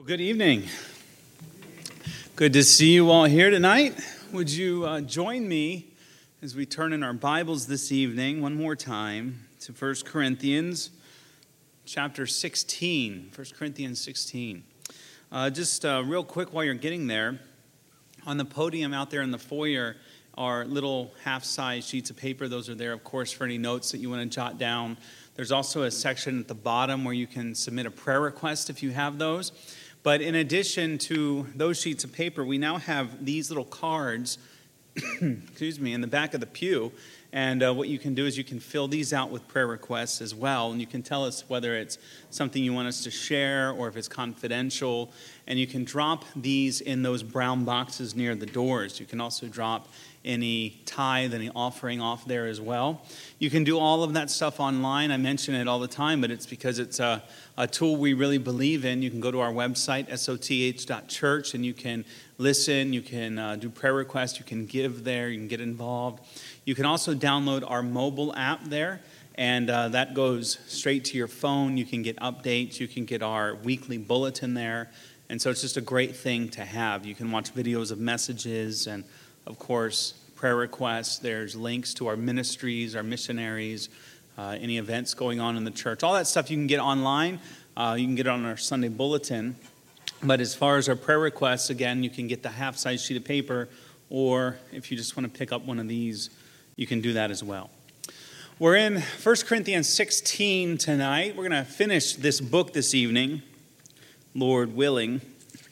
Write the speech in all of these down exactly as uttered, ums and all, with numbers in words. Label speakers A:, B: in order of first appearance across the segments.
A: Well, good evening. Good to see you all here tonight. Would you uh, join me as we turn in our Bibles this evening one more time to First Corinthians chapter sixteen. First Corinthians sixteen. Uh, just uh, real quick while you're getting there, on the podium out there in the foyer are little half-size sheets of paper. Those are there, of course, for any notes that you want to jot down. There's also a section at the bottom where you can submit a prayer request if you have those. But in addition to those sheets of paper, we now have these little cards, excuse me, in the back of the pew. And uh, what you can do is you can fill these out with prayer requests as well. And you can tell us whether it's something you want us to share or if it's confidential. And you can drop these in those brown boxes near the doors. You can also drop any tithe, any offering off there as well. You can do all of that stuff online. I mention it all the time, but it's because it's a, a tool we really believe in. You can go to our website, S O T H dot church, and you can listen, you can uh, do prayer requests, you can give there, you can get involved. You can also download our mobile app there, and uh, that goes straight to your phone. You can get updates, you can get our weekly bulletin there, and so it's just a great thing to have. You can watch videos of messages and, of course, prayer requests. There's links to our ministries, our missionaries, uh, any events going on in the church. All that stuff you can get online. Uh, you can get it on our Sunday bulletin. But as far as our prayer requests, again, you can get the half-size sheet of paper, or if you just want to pick up one of these, you can do that as well. We're in First Corinthians sixteen tonight. We're going to finish this book this evening, Lord willing.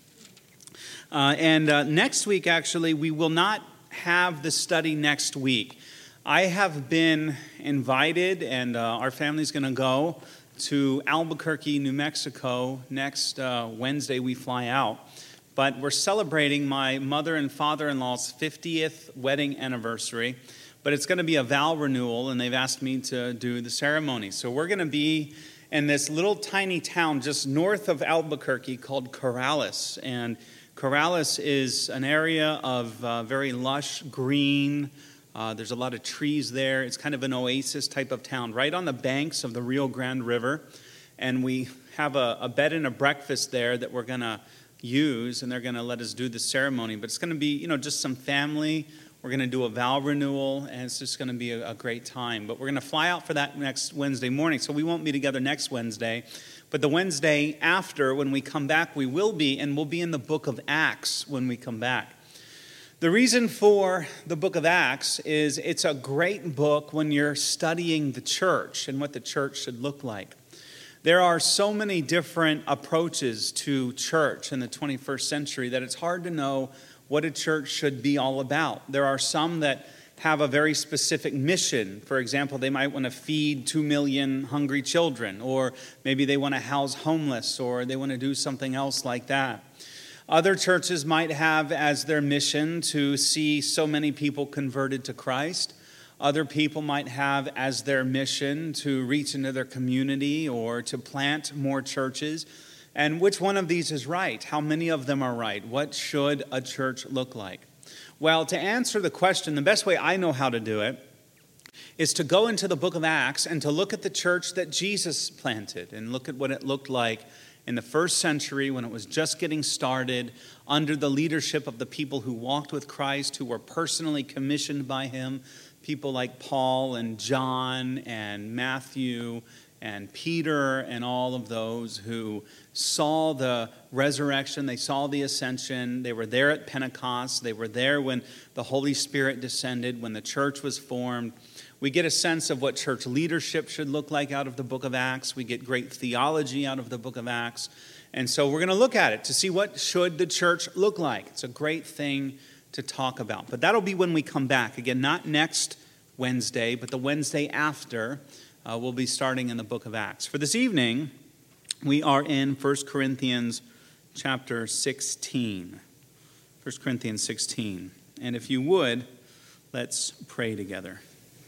A: Uh, and uh, next week, actually, we will not have the study next week. I have been invited, and uh, our family's going to go to Albuquerque, New Mexico. Next uh, Wednesday, we fly out. But we're celebrating my mother and father-in-law's fiftieth wedding anniversary. But it's going to be a vow renewal, and they've asked me to do the ceremony. So we're going to be in this little tiny town just north of Albuquerque called Corrales. And Corrales is an area of uh, very lush green. Uh, there's a lot of trees there. It's kind of an oasis type of town, right on the banks of the Rio Grande River. And we have a, a bed and a breakfast there that we're going to use, and they're going to let us do the ceremony. But it's going to be, you know, just some family. We're going to do a vow renewal, and it's just going to be a, a great time. But we're going to fly out for that next Wednesday morning, so we won't be together next Wednesday. But the Wednesday after, when we come back, we will be, and we'll be in the book of Acts when we come back. The reason for the book of Acts is it's a great book when you're studying the church and what the church should look like. There are so many different approaches to church in the twenty-first century that it's hard to know what a church should be all about. There are some that have a very specific mission. For example, they might want to feed two million hungry children, or maybe they want to house homeless, or they want to do something else like that. Other churches might have as their mission to see so many people converted to Christ. Other people might have as their mission to reach into their community or to plant more churches. And which one of these is right? How many of them are right? What should a church look like? Well, to answer the question, the best way I know how to do it is to go into the book of Acts and to look at the church that Jesus planted and look at what it looked like in the first century when it was just getting started under the leadership of the people who walked with Christ, who were personally commissioned by him, people like Paul and John and Matthew and Peter and all of those who saw the resurrection, they saw the ascension, they were there at Pentecost, they were there when the Holy Spirit descended, when the church was formed. We get a sense of what church leadership should look like out of the book of Acts. We get great theology out of the book of Acts. And so we're going to look at it to see what should the church look like. It's a great thing to talk about. But that'll be when we come back. Again, not next Wednesday, but the Wednesday after. Uh, we'll be starting in the book of Acts. For this evening, we are in First Corinthians chapter sixteen. First Corinthians sixteen. And if you would, let's pray together.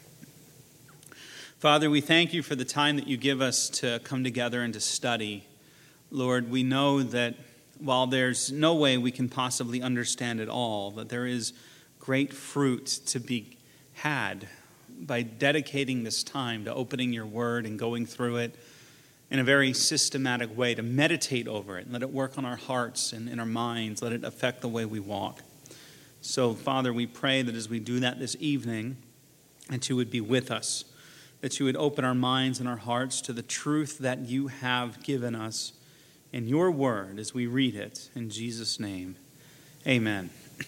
A: Father, we thank you for the time that you give us to come together and to study. Lord, we know that while there's no way we can possibly understand it all, that there is great fruit to be had by dedicating this time to opening your word and going through it in a very systematic way, to meditate over it, and let it work on our hearts and in our minds, let it affect the way we walk. So, Father, we pray that as we do that this evening, that you would be with us, that you would open our minds and our hearts to the truth that you have given us in your word as we read it. In Jesus' name, amen.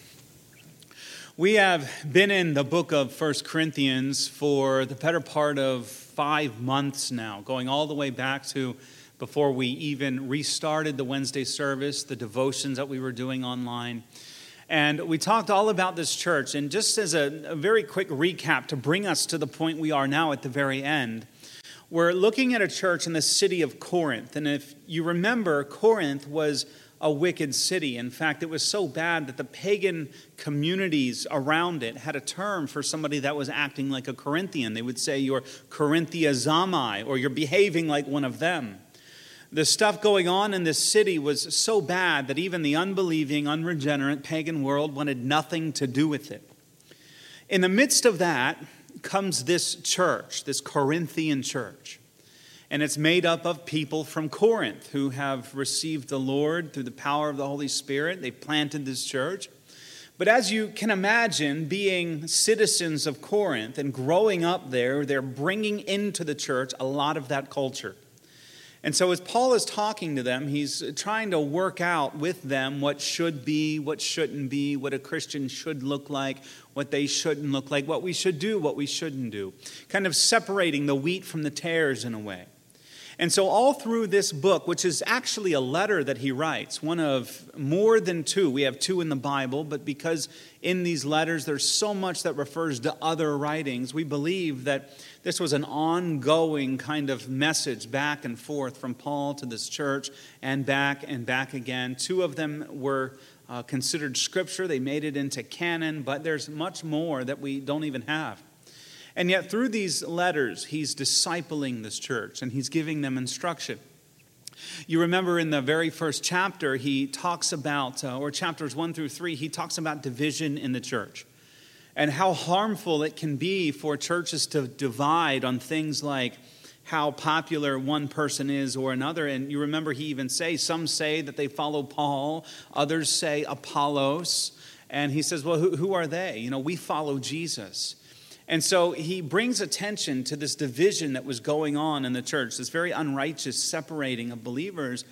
A: We have been in the book of First Corinthians for the better part of five months now, going all the way back to before we even restarted the Wednesday service, the devotions that we were doing online. And we talked all about this church. And just as a, a very quick recap to bring us to the point we are now at the very end, we're looking at a church in the city of Corinth. And if you remember, Corinth was a wicked city. In fact, it was so bad that the pagan communities around it had a term for somebody that was acting like a Corinthian. They would say, you're Corinthiazomai, or you're behaving like one of them. The stuff going on in this city was so bad that even the unbelieving, unregenerate pagan world wanted nothing to do with it. In the midst of that comes this church, this Corinthian church. And it's made up of people from Corinth who have received the Lord through the power of the Holy Spirit. They planted this church. But as you can imagine, being citizens of Corinth and growing up there, they're bringing into the church a lot of that culture. And so as Paul is talking to them, he's trying to work out with them what should be, what shouldn't be, what a Christian should look like, what they shouldn't look like, what we should do, what we shouldn't do. Kind of separating the wheat from the tares in a way. And so all through this book, which is actually a letter that he writes, one of more than two, we have two in the Bible, but because in these letters there's so much that refers to other writings, we believe that this was an ongoing kind of message back and forth from Paul to this church and back and back again. Two of them were uh, considered scripture. They made it into canon, but there's much more that we don't even have. And yet through these letters, he's discipling this church and he's giving them instruction. You remember in the very first chapter, he talks about, uh, or chapters one through three, he talks about division in the church and how harmful it can be for churches to divide on things like how popular one person is or another. And you remember he even says, some say that they follow Paul, others say Apollos. And he says, well, who, who are they? You know, we follow Jesus. And so he brings attention to this division that was going on in the church, this very unrighteous separating of believers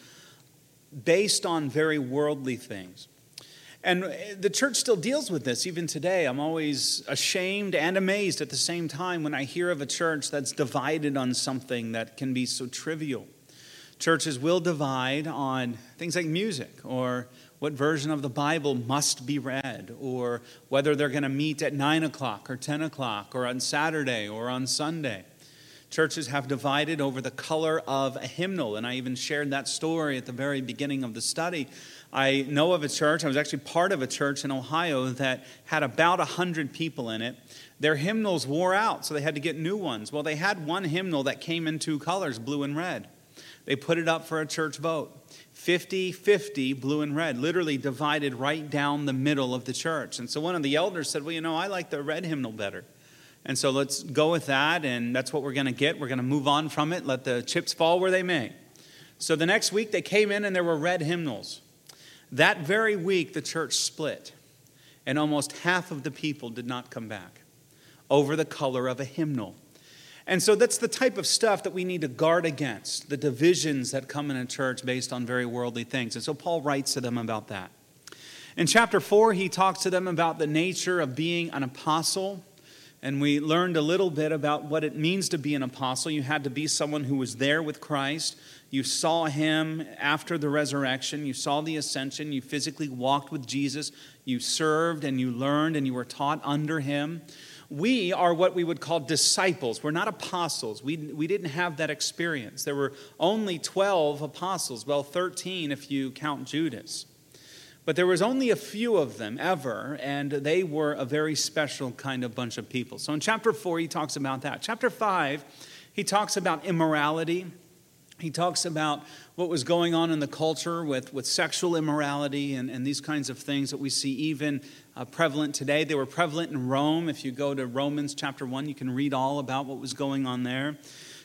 A: based on very worldly things. And the church still deals with this even today. I'm always ashamed and amazed at the same time when I hear of a church that's divided on something that can be so trivial. Churches will divide on things like music or what version of the Bible must be read, or whether they're going to meet at nine o'clock or ten o'clock or on Saturday or on Sunday. Churches have divided over the color of a hymnal, and I even shared that story at the very beginning of the study. I know of a church, I was actually part of a church in Ohio that had about one hundred people in it. Their hymnals wore out, so they had to get new ones. Well, they had one hymnal that came in two colors, blue and red. They put it up for a church vote. fifty-fifty, blue and red, literally divided right down the middle of the church. And so one of the elders said, well, you know, I like the red hymnal better. And so let's go with that, and that's what we're going to get. We're going to move on from it, let the chips fall where they may. So the next week they came in and there were red hymnals. That very week the church split, and almost half of the people did not come back over the color of a hymnal. And so that's the type of stuff that we need to guard against, the divisions that come in a church based on very worldly things. And so Paul writes to them about that. In chapter four, he talks to them about the nature of being an apostle. And we learned a little bit about what it means to be an apostle. You had to be someone who was there with Christ. You saw him after the resurrection. You saw the ascension. You physically walked with Jesus. You served and you learned and you were taught under him. We are what we would call disciples. We're not apostles. We, we didn't have that experience. There were only twelve apostles. Well, thirteen if you count Judas. But there was only a few of them ever, and they were a very special kind of bunch of people. So in chapter four, he talks about that. Chapter five, he talks about immorality. He talks about what was going on in the culture with, with sexual immorality and, and these kinds of things that we see even uh, prevalent today. They were prevalent in Rome. If you go to Romans chapter one, you can read all about what was going on there.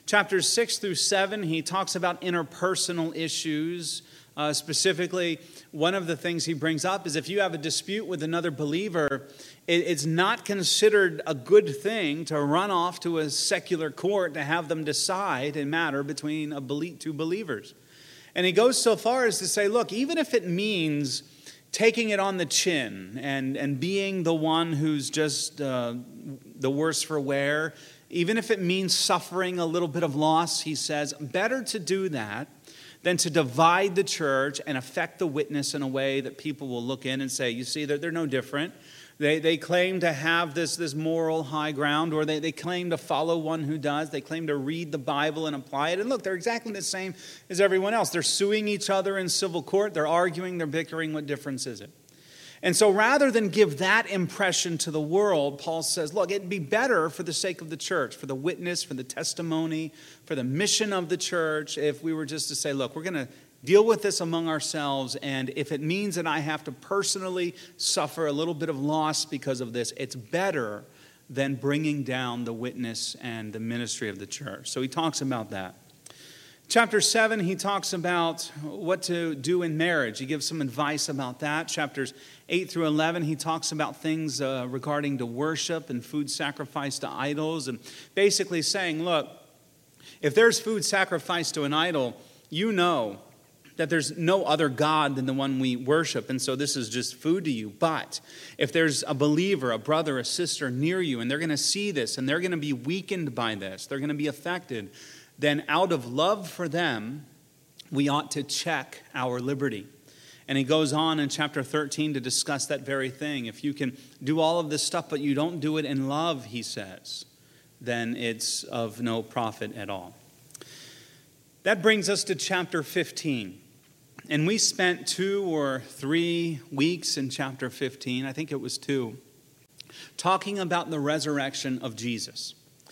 A: Chapters six through seven, he talks about interpersonal issues. Uh, specifically, one of the things he brings up is if you have a dispute with another believer, it, it's not considered a good thing to run off to a secular court to have them decide a matter between a belie- two believers. And he goes so far as to say, look, even if it means taking it on the chin and, and being the one who's just uh, the worse for wear, even if it means suffering a little bit of loss, he says, better to do that than to divide the church and affect the witness in a way that people will look in and say, you see, they're, they're no different. They, they claim to have this, this moral high ground, or they, they claim to follow one who does. They claim to read the Bible and apply it. And look, they're exactly the same as everyone else. They're suing each other in civil court. They're arguing. They're bickering. What difference is it? And so rather than give that impression to the world, Paul says, look, it'd be better for the sake of the church, for the witness, for the testimony, for the mission of the church, if we were just to say, look, we're going to deal with this among ourselves, and if it means that I have to personally suffer a little bit of loss because of this, it's better than bringing down the witness and the ministry of the church. So he talks about that. Chapter seven, he talks about what to do in marriage. He gives some advice about that. Chapters eight through eleven, he talks about things uh, regarding to worship and food sacrifice to idols, and basically saying, look, if there's food sacrificed to an idol, you know that there's no other God than the one we worship, and so this is just food to you. But if there's a believer, a brother, a sister near you, and they're going to see this, and they're going to be weakened by this, they're going to be affected, then out of love for them, we ought to check our liberty. And he goes on in chapter thirteen to discuss that very thing. If you can do all of this stuff, but you don't do it in love, he says, then it's of no profit at all. That brings us to chapter fifteen. And we spent two or three weeks in chapter fifteen, I think it was two, talking about the resurrection of Jesus.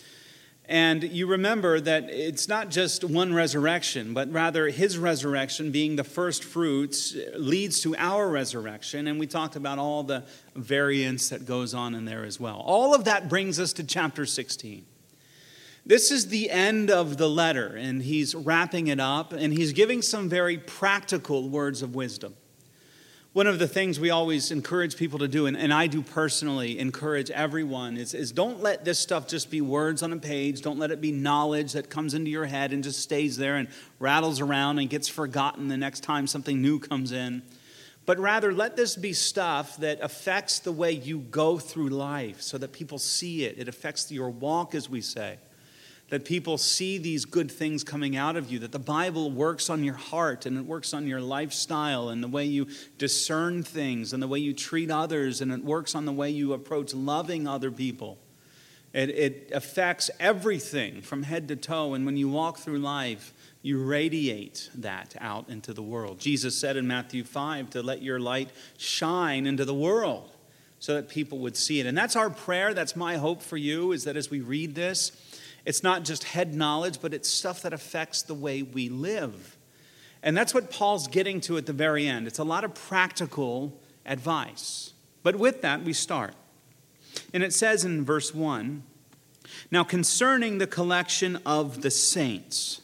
A: And you remember that it's not just one resurrection, but rather his resurrection being the first fruits leads to our resurrection. And we talked about all the variance that goes on in there as well. All of that brings us to chapter sixteen. This is the end of the letter, and he's wrapping it up, and he's giving some very practical words of wisdom. One of the things we always encourage people to do, and, and I do personally encourage everyone, is, is don't let this stuff just be words on a page. Don't let it be knowledge that comes into your head and just stays there and rattles around and gets forgotten the next time something new comes in. But rather, let this be stuff that affects the way you go through life so that people see it. It affects your walk, as we say. That people see these good things coming out of you, that the Bible works on your heart and it works on your lifestyle and the way you discern things and the way you treat others, and it works on the way you approach loving other people. It, it affects everything from head to toe, and when you walk through life, you radiate that out into the world. Jesus said in Matthew five to let your light shine into the world so that people would see it. And that's our prayer, that's my hope for you, is that as we read this, it's not just head knowledge, but it's stuff that affects the way we live. And that's what Paul's getting to at the very end. It's a lot of practical advice. But with that, we start. And it says in verse one, now concerning the collection of the saints.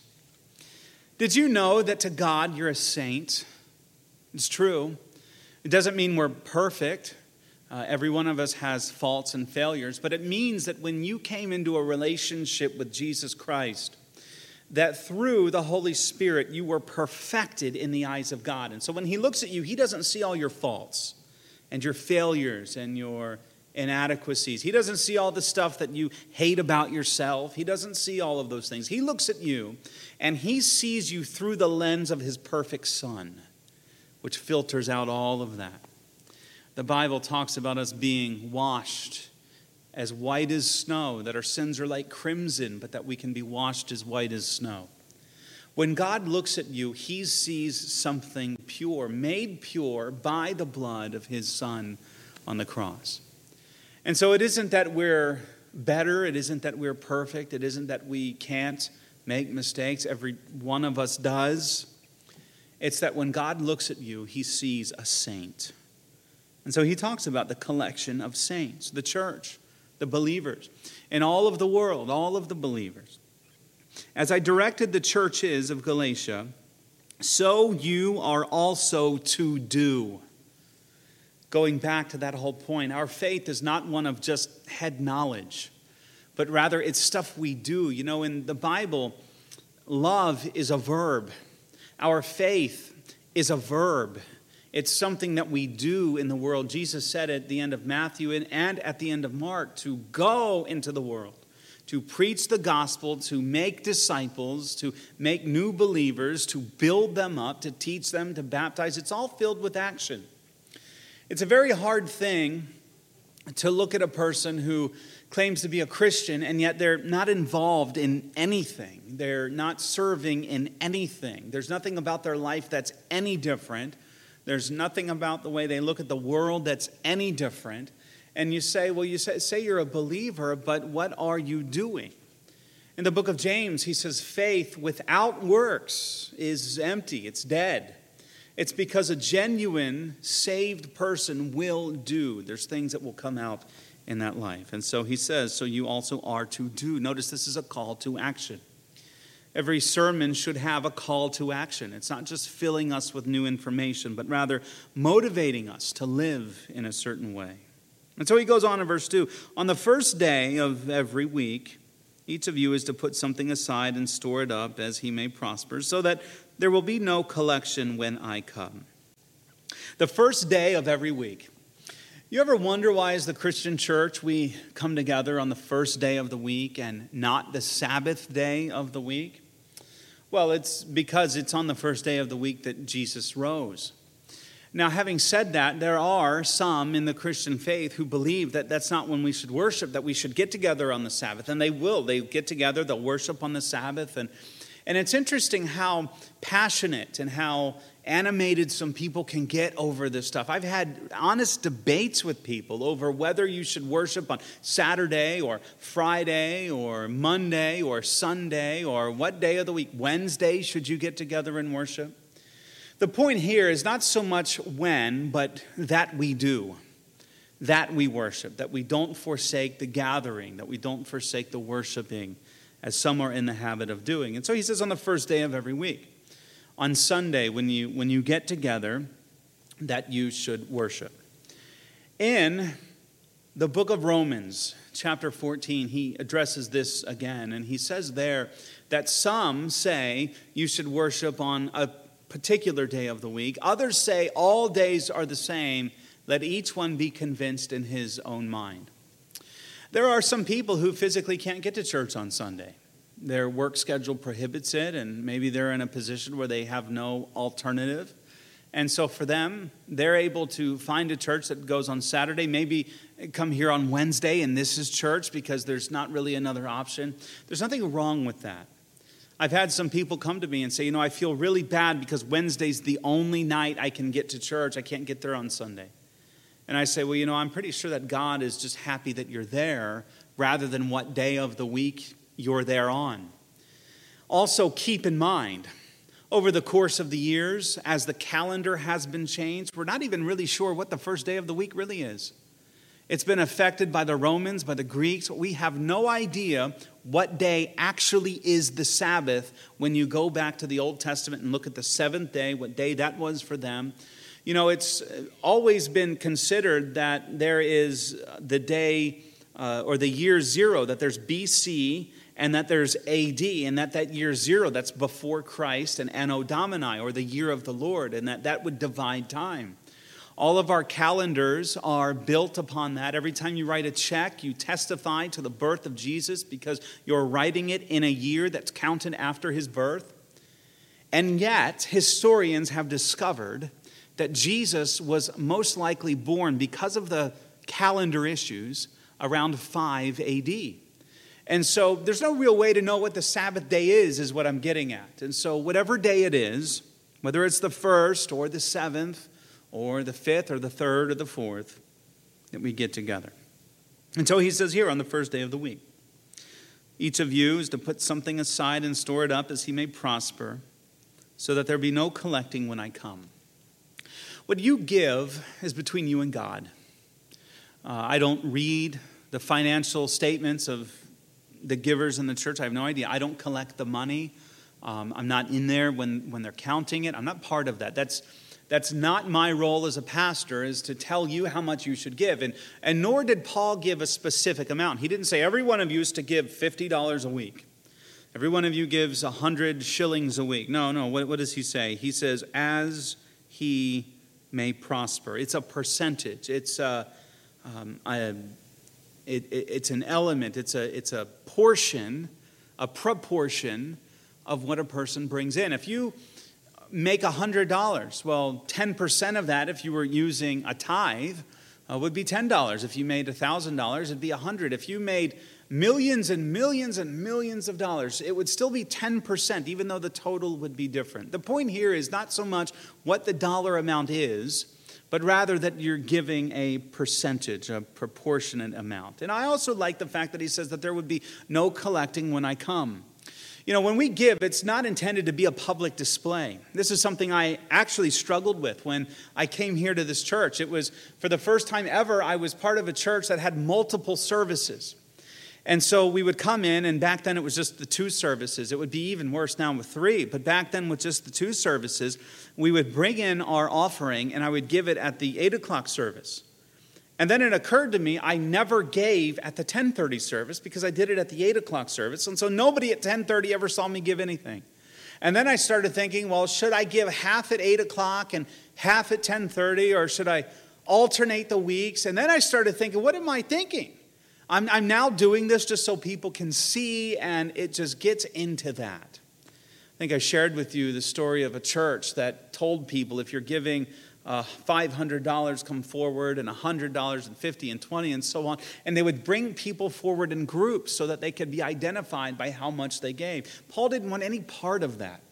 A: Did you know that to God you're a saint? It's true. It doesn't mean we're perfect. Uh, every one of us has faults and failures, but it means that when you came into a relationship with Jesus Christ, that through the Holy Spirit you were perfected in the eyes of God. And so when he looks at you, he doesn't see all your faults and your failures and your inadequacies. He doesn't see all the stuff that you hate about yourself. He doesn't see all of those things. He looks at you and he sees you through the lens of his perfect Son, which filters out all of that. The Bible talks about us being washed as white as snow, that our sins are like crimson, but that we can be washed as white as snow. When God looks at you, he sees something pure, made pure by the blood of his Son on the cross. And so it isn't that we're better, it isn't that we're perfect, it isn't that we can't make mistakes. Every one of us does. It's that when God looks at you, he sees a saint. And so he talks about the collection of saints, the church, the believers, and all of the world, all of the believers. as I directed the churches of Galatia, so you are also to do. Going back to that whole point, our faith is not one of just head knowledge, but rather it's stuff we do. You know, in the Bible, love is a verb. Our faith is a verb. It's something that we do in the world. Jesus said at the end of Matthew and at the end of Mark to go into the world, to preach the gospel, to make disciples, to make new believers, to build them up, to teach them, to baptize. It's all filled with action. It's a very hard thing to look at a person who claims to be a Christian and yet they're not involved in anything. They're not serving in anything. There's nothing about their life that's any different. There's nothing about the way they look at the world that's any different. And you say, well, you say, say you're a believer, but what are you doing? In the book of James, he says, faith without works is empty. It's dead. It's because a genuine, saved person will do. There's things that will come out in that life. And so he says, so you also are to do. Notice this is a call to action. Every sermon should have a call to action. It's not just filling us with new information, but rather motivating us to live in a certain way. And so he goes on in verse two. On the first day of every week, each of you is to put something aside and store it up as he may prosper, so that there will be no collection when I come. The first day of every week. You ever wonder why as the Christian church we come together on the first day of the week and not the Sabbath day of the week? Well, it's because it's on the first day of the week that Jesus rose. Now, having said that, there are some in the Christian faith who believe that that's not when we should worship, that we should get together on the Sabbath. And they will. They get together, they'll worship on the Sabbath. And, and it's interesting how passionate and how animated some people can get over this stuff. I've had honest debates with people over whether you should worship on Saturday or Friday or Monday or Sunday or what day of the week. Wednesday, should you get together and worship? The point here is not so much when, but that we do, that we worship, that we don't forsake the gathering, that we don't forsake the worshiping, as some are in the habit of doing. And so he says on the first day of every week, on Sunday, when you when you get together, that you should worship. In the book of Romans, chapter fourteen, he addresses this again, and he says there that some say you should worship on a particular day of the week. Others say all days are the same. Let each one be convinced in his own mind. There are some people who physically can't get to church on Sunday. Their work schedule prohibits it, and maybe they're in a position where they have no alternative. And so for them, they're able to find a church that goes on Saturday, maybe come here on Wednesday, and this is church because there's not really another option. There's nothing wrong with that. I've had some people come to me and say, you know, I feel really bad because Wednesday's the only night I can get to church. I can't get there on Sunday. And I say, well, you know, I'm pretty sure that God is just happy that you're there rather than what day of the week you're there on. Also, keep in mind, over the course of the years, as the calendar has been changed, we're not even really sure what the first day of the week really is. It's been affected by the Romans, by the Greeks. We have no idea what day actually is the Sabbath when you go back to the Old Testament and look at the seventh day, what day that was for them. You know, it's always been considered that there is the day uh, or the year zero, that there's B C and that there's A D, and that that year zero, that's before Christ, and Anno Domini, or the year of the Lord, and that that would divide time. All of our calendars are built upon that. Every time you write a check, you testify to the birth of Jesus because you're writing it in a year that's counted after his birth. And yet, historians have discovered that Jesus was most likely born, because of the calendar issues, around five A D. And so there's no real way to know what the Sabbath day is, is what I'm getting at. And so whatever day it is, whether it's the first or the seventh or the fifth or the third or the fourth, that we get together. And so he says here on the first day of the week, each of you is to put something aside and store it up as he may prosper, so that there be no collecting when I come. What you give is between you and God. Uh, I don't read the financial statements of the givers in the church. I have no idea. I don't collect the money. Um, I'm not in there when, when they're counting it. I'm not part of that. That's that's not my role as a pastor, is to tell you how much you should give. And, and nor did Paul give a specific amount. He didn't say every one of you is to give fifty dollars a week. Every one of you gives one hundred shillings a week. No, no. What, what does he say? He says, as he may prosper. It's a percentage. It's a, um, a it, it, it's an element. It's a it's a portion, a proportion of what a person brings in. If you make one hundred dollars, well, ten percent of that, if you were using a tithe, uh, would be ten dollars. If you made one thousand dollars, it'd be one hundred dollars. If you made millions and millions and millions of dollars, it would still be ten percent, even though the total would be different. The point here is not so much what the dollar amount is, but rather that you're giving a percentage, a proportionate amount. And I also like the fact that he says that there would be no collecting when I come. You know, when we give, it's not intended to be a public display. This is something I actually struggled with when I came here to this church. It was, for the first time ever, I was part of a church that had multiple services. And so we would come in, and back then it was just the two services. It would be even worse now with three. But back then with just the two services, we would bring in our offering, and I would give it at the eight o'clock service. And then it occurred to me I never gave at the ten thirty service because I did it at the eight o'clock service. And so nobody at ten thirty ever saw me give anything. And then I started thinking, well, should I give half at eight o'clock and half at ten thirty, or should I alternate the weeks? And then I started thinking, what am I thinking? I'm, I'm now doing this just so people can see, and it just gets into that. I think I shared with you the story of a church that told people, if you're giving uh, five hundred dollars, come forward, and one hundred dollars and fifty dollars and twenty dollars and so on. And they would bring people forward in groups so that they could be identified by how much they gave. Paul didn't want any part of that.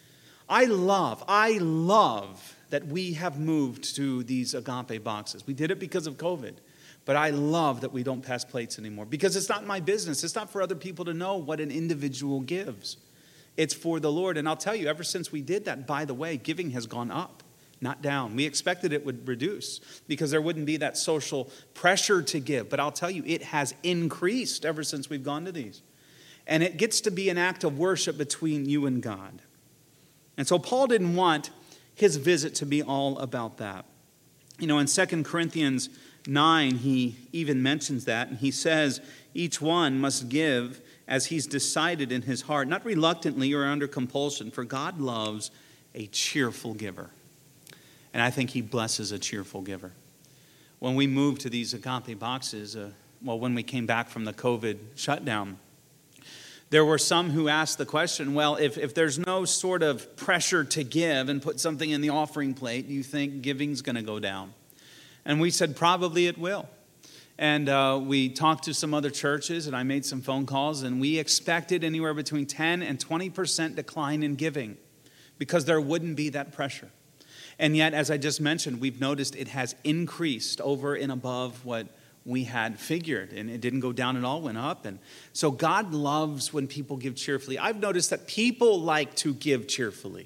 A: I love, I love that we have moved to these agape boxes. We did it because of COVID. But I love that we don't pass plates anymore, because it's not my business. It's not for other people to know what an individual gives. It's for the Lord. And I'll tell you, ever since we did that, by the way, giving has gone up, not down. We expected it would reduce because there wouldn't be that social pressure to give. But I'll tell you, it has increased ever since we've gone to these. And it gets to be an act of worship between you and God. And so Paul didn't want his visit to be all about that. You know, in Second Corinthians nine, he even mentions that, and he says, each one must give as he's decided in his heart, not reluctantly or under compulsion, for God loves a cheerful giver. And I think he blesses a cheerful giver. When we moved to these agape boxes, uh, well, when we came back from the COVID shutdown, there were some who asked the question, well, if, if there's no sort of pressure to give and put something in the offering plate, do you think giving's going to go down? And we said, probably it will. And uh, we talked to some other churches, and I made some phone calls, and we expected anywhere between ten and twenty percent decline in giving because there wouldn't be that pressure. And yet, as I just mentioned, we've noticed it has increased over and above what we had figured. And it didn't go down at all, went up. And so God loves when people give cheerfully. I've noticed that people like to give cheerfully.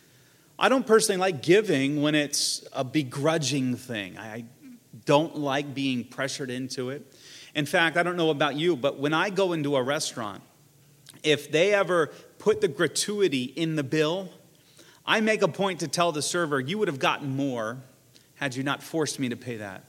A: I don't personally like giving when it's a begrudging thing. I don't like being pressured into it. In fact, I don't know about you, but when I go into a restaurant, if they ever put the gratuity in the bill, I make a point to tell the server, you would have gotten more had you not forced me to pay that.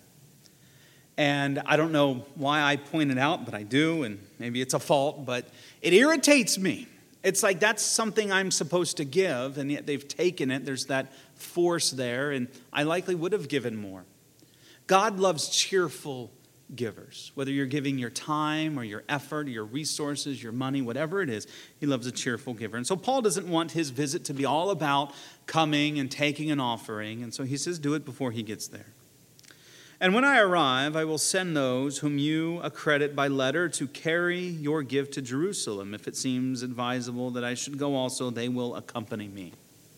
A: And I don't know why I point it out, but I do, and maybe it's a fault, but it irritates me. It's like that's something I'm supposed to give, and yet they've taken it. There's that force there, and I likely would have given more. God loves cheerful givers. Whether you're giving your time or your effort, or your resources, your money, whatever it is, he loves a cheerful giver. And so Paul doesn't want his visit to be all about coming and taking an offering, and so he says do it before he gets there. And when I arrive, I will send those whom you accredit by letter to carry your gift to Jerusalem. If it seems advisable that I should go also, they will accompany me.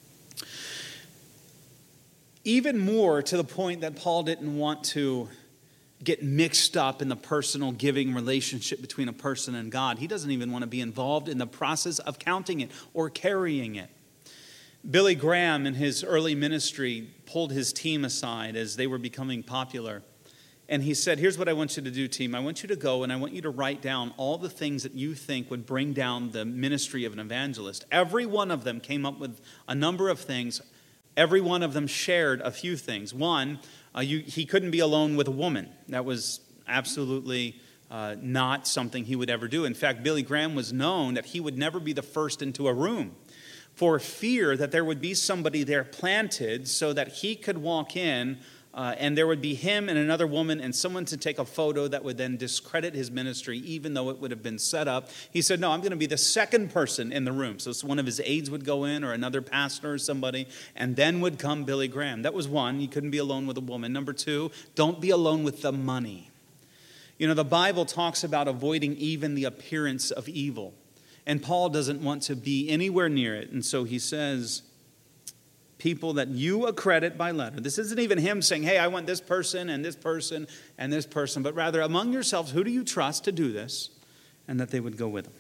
A: Even more to the point that Paul didn't want to get mixed up in the personal giving relationship between a person and God. He doesn't even want to be involved in the process of counting it or carrying it. Billy Graham, in his early ministry, pulled his team aside as they were becoming popular. And he said, here's what I want you to do, team. I want you to go and I want you to write down all the things that you think would bring down the ministry of an evangelist. Every one of them came up with a number of things. Every one of them shared a few things. One, uh, you, he couldn't be alone with a woman. That was absolutely uh, not something he would ever do. In fact, Billy Graham was known that he would never be the first into a room for fear that there would be somebody there planted so that he could walk in uh, and there would be him and another woman and someone to take a photo that would then discredit his ministry, even though it would have been set up. He said, no, I'm going to be the second person in the room. So one of his aides would go in or another pastor or somebody, and then would come Billy Graham. That was one. You couldn't be alone with a woman. Number two, don't be alone with the money. You know, the Bible talks about avoiding even the appearance of evil. And Paul doesn't want to be anywhere near it. And so he says, people that you accredit by letter. This isn't even him saying, hey, I want this person and this person and this person. But rather, among yourselves, who do you trust to do this? And that they would go with him.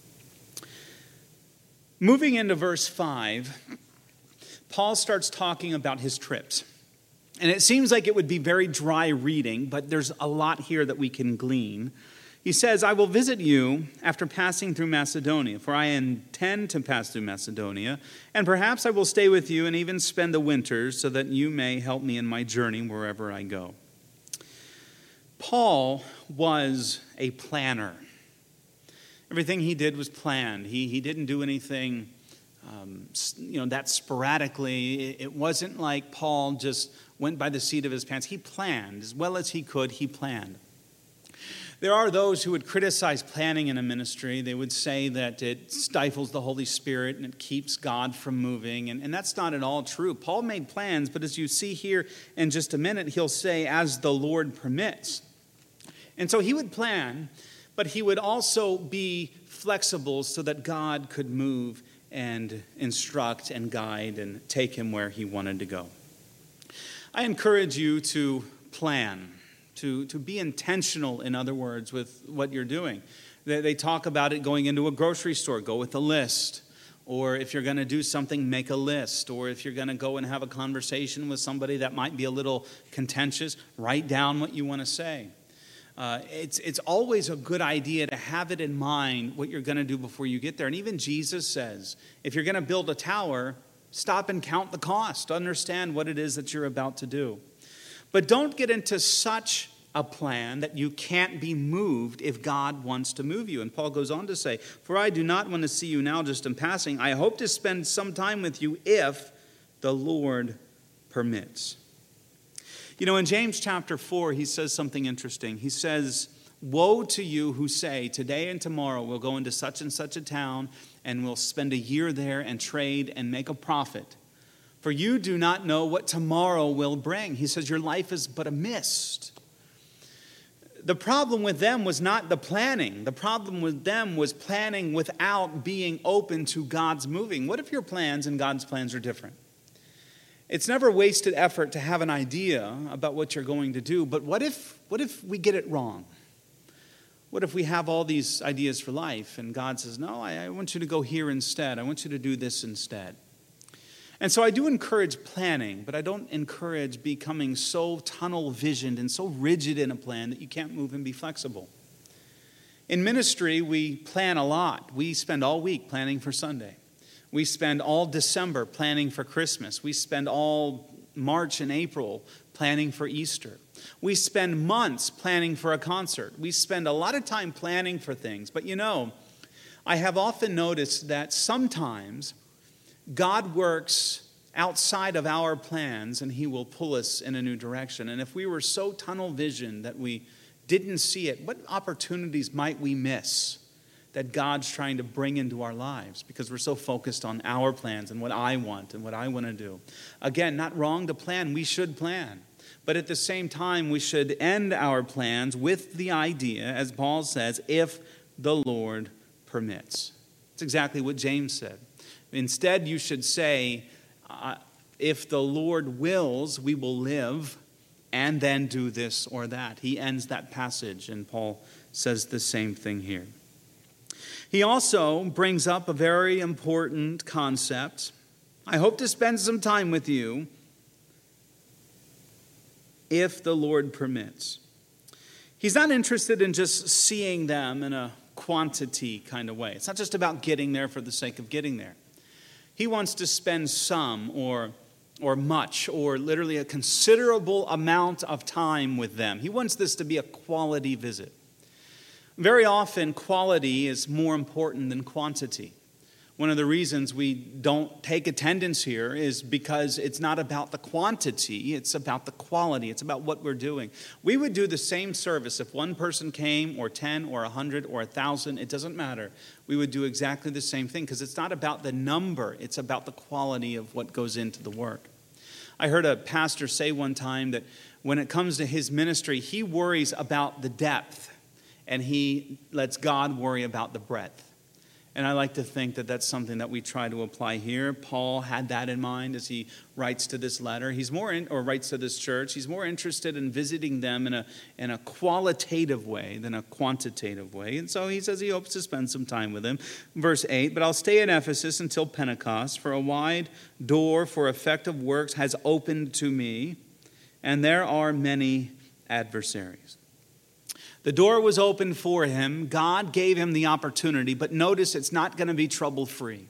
A: Moving into verse five, Paul starts talking about his trips. And it seems like it would be very dry reading, but there's a lot here that we can glean. He says, I will visit you after passing through Macedonia, for I intend to pass through Macedonia, and perhaps I will stay with you and even spend the winters so that you may help me in my journey wherever I go. Paul was a planner. Everything he did was planned. He, he didn't do anything um, you know, that sporadically. It wasn't like Paul just went by the seat of his pants. He planned. As well as he could, he planned. There are those who would criticize planning in a ministry. They would say that it stifles the Holy Spirit and it keeps God from moving. And, and that's not at all true. Paul made plans, but as you see here in just a minute, he'll say, as the Lord permits. And so he would plan, but he would also be flexible so that God could move and instruct and guide and take him where he wanted to go. I encourage you to plan. To, to be intentional, in other words, with what you're doing. They, they talk about it going into a grocery store, go with a list. Or if you're going to do something, make a list. Or if you're going to go and have a conversation with somebody that might be a little contentious, write down what you want to say. Uh, it's, it's always a good idea to have it in mind what you're going to do before you get there. And even Jesus says, if you're going to build a tower, stop and count the cost. Understand what it is that you're about to do. But don't get into such a plan that you can't be moved if God wants to move you. And Paul goes on to say, for I do not want to see you now just in passing. I hope to spend some time with you if the Lord permits. You know, in James chapter four, he says something interesting. He says, woe to you who say, today and tomorrow we'll go into such and such a town and we'll spend a year there and trade and make a profit. For you do not know what tomorrow will bring. He says your life is but a mist. The problem with them was not the planning. The problem with them was planning without being open to God's moving. What if your plans and God's plans are different? It's never wasted effort to have an idea about what you're going to do. But what if, what if we get it wrong? What if we have all these ideas for life and God says, no, I, I want you to go here instead. I want you to do this instead. And so I do encourage planning, but I don't encourage becoming so tunnel visioned and so rigid in a plan that you can't move and be flexible. In ministry, we plan a lot. We spend all week planning for Sunday. We spend all December planning for Christmas. We spend all March and April planning for Easter. We spend months planning for a concert. We spend a lot of time planning for things. But you know, I have often noticed that sometimes God works outside of our plans and he will pull us in a new direction. And if we were so tunnel visioned that we didn't see it, what opportunities might we miss that God's trying to bring into our lives because we're so focused on our plans and what I want and what I want to do? Again, not wrong to plan. We should plan. But at the same time, we should end our plans with the idea, as Paul says, if the Lord permits. That's exactly what James said. Instead, you should say, uh, if the Lord wills, we will live and then do this or that. He ends that passage, and Paul says the same thing here. He also brings up a very important concept. I hope to spend some time with you if the Lord permits. He's not interested in just seeing them in a quantity kind of way. It's not just about getting there for the sake of getting there. He wants to spend some or, or much or literally a considerable amount of time with them. He wants this to be a quality visit. Very often, quality is more important than quantity. One of the reasons we don't take attendance here is because it's not about the quantity, it's about the quality, it's about what we're doing. We would do the same service if one person came, or ten, or a hundred, or a thousand, it doesn't matter. We would do exactly the same thing because it's not about the number, it's about the quality of what goes into the work. I heard a pastor say one time that when it comes to his ministry, he worries about the depth and he lets God worry about the breadth. And I like to think that that's something that we try to apply here. Paul had that in mind as he writes to this letter. He's more in, or writes to this church. He's more interested in visiting them in a in a qualitative way than a quantitative way. And so he says he hopes to spend some time with them. Verse eight, but I'll stay in Ephesus until Pentecost, for a wide door for effective works has opened to me, and there are many adversaries. The door was open for him. God gave him the opportunity, but notice it's not going to be trouble-free.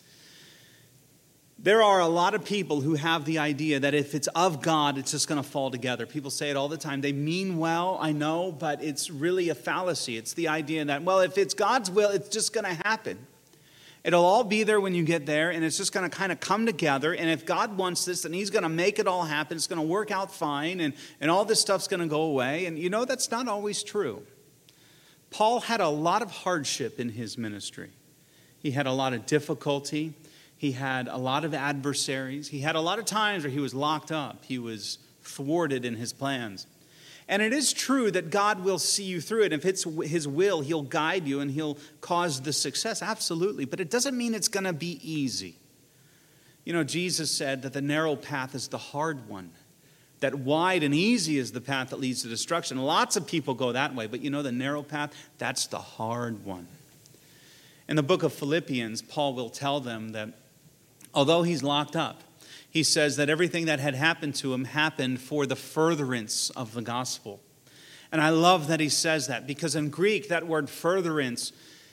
A: There are a lot of people who have the idea that if it's of God, it's just going to fall together. People say it all the time. They mean well, I know, but it's really a fallacy. It's the idea that, well, if it's God's will, it's just going to happen. It'll all be there when you get there, and it's just going to kind of come together. And if God wants this, then he's going to make it all happen. It's going to work out fine, and, and all this stuff's going to go away. And you know, that's not always true. Paul had a lot of hardship in his ministry. He had a lot of difficulty. He had a lot of adversaries. He had a lot of times where he was locked up. He was thwarted in his plans. And it is true that God will see you through it. If it's his will, he'll guide you and he'll cause the success. Absolutely. But it doesn't mean it's going to be easy. You know, Jesus said that the narrow path is the hard one. That wide and easy is the path that leads to destruction. Lots of people go that way. But you know, the narrow path, that's the hard one. In the book of Philippians, Paul will tell them that although he's locked up, he says that everything that had happened to him happened for the furtherance of the gospel. And I love that he says that, because in Greek, that word furtherance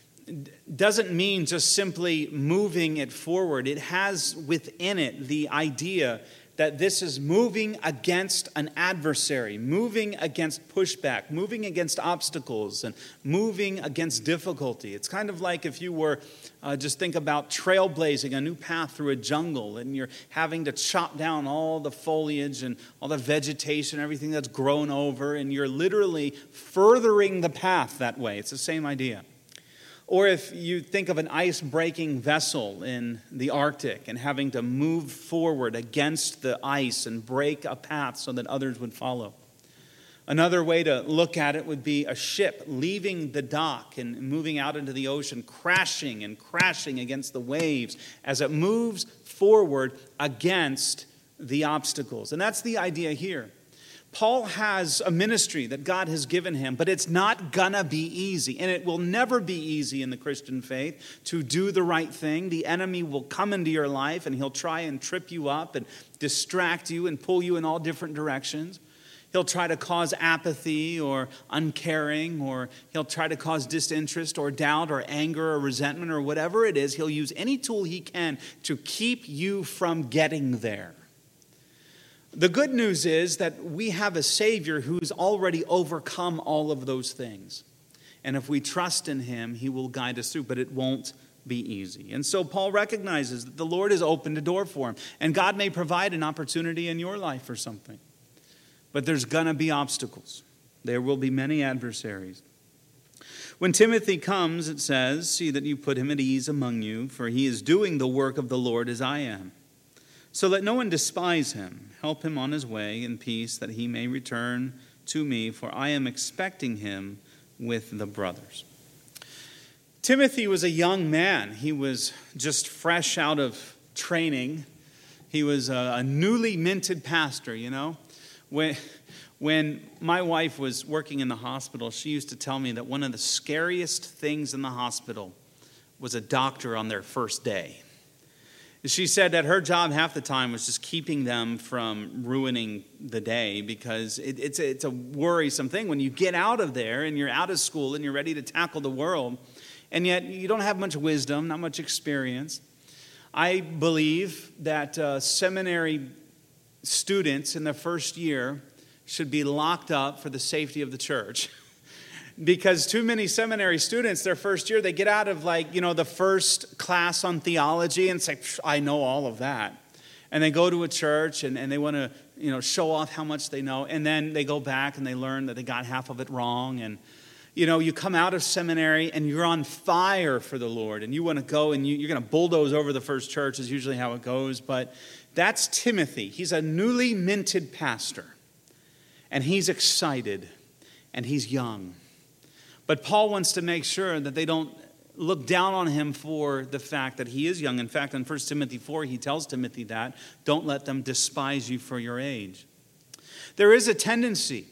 A: doesn't mean just simply moving it forward. It has within it the idea that this is moving against an adversary, moving against pushback, moving against obstacles, and moving against difficulty. It's kind of like if you were, uh, just think about trailblazing a new path through a jungle, and you're having to chop down all the foliage and all the vegetation, everything that's grown over, and you're literally furthering the path that way. It's the same idea. Or if you think of an ice-breaking vessel in the Arctic and having to move forward against the ice and break a path so that others would follow. Another way to look at it would be a ship leaving the dock and moving out into the ocean, crashing and crashing against the waves as it moves forward against the obstacles. And that's the idea here. Paul has a ministry that God has given him, but it's not gonna be easy. And it will never be easy in the Christian faith to do the right thing. The enemy will come into your life and he'll try and trip you up and distract you and pull you in all different directions. He'll try to cause apathy or uncaring, or he'll try to cause disinterest or doubt or anger or resentment or whatever it is. He'll use any tool he can to keep you from getting there. The good news is that we have a Savior who's already overcome all of those things. And if we trust in him, he will guide us through, but it won't be easy. And so Paul recognizes that the Lord has opened a door for him. And God may provide an opportunity in your life for something. But there's going to be obstacles. There will be many adversaries. When Timothy comes, it says, see that you put him at ease among you, for he is doing the work of the Lord as I am. So let no one despise him. Help him on his way in peace, that he may return to me, for I am expecting him with the brothers. Timothy was a young man. He was just fresh out of training. He was a, a newly minted pastor, you know. When, when my wife was working in the hospital, she used to tell me that one of the scariest things in the hospital was a doctor on their first day. She said that her job half the time was just keeping them from ruining the day, because it, it's, a, it's a worrisome thing when you get out of there and you're out of school and you're ready to tackle the world, and yet you don't have much wisdom, not much experience. I believe that uh, seminary students in the first year should be locked up for the safety of the church. Because too many seminary students, their first year, they get out of like, you know, the first class on theology and say, I know all of that. And they go to a church and, and they want to, you know, show off how much they know. And then they go back and they learn that they got half of it wrong. And, you know, you come out of seminary and you're on fire for the Lord. And you want to go and you, you're going to bulldoze over the first church is usually how it goes. But that's Timothy. He's a newly minted pastor. And he's excited. And he's young. But Paul wants to make sure that they don't look down on him for the fact that he is young. In fact, in First Timothy four, he tells Timothy that, don't let them despise you for your age. There is a tendency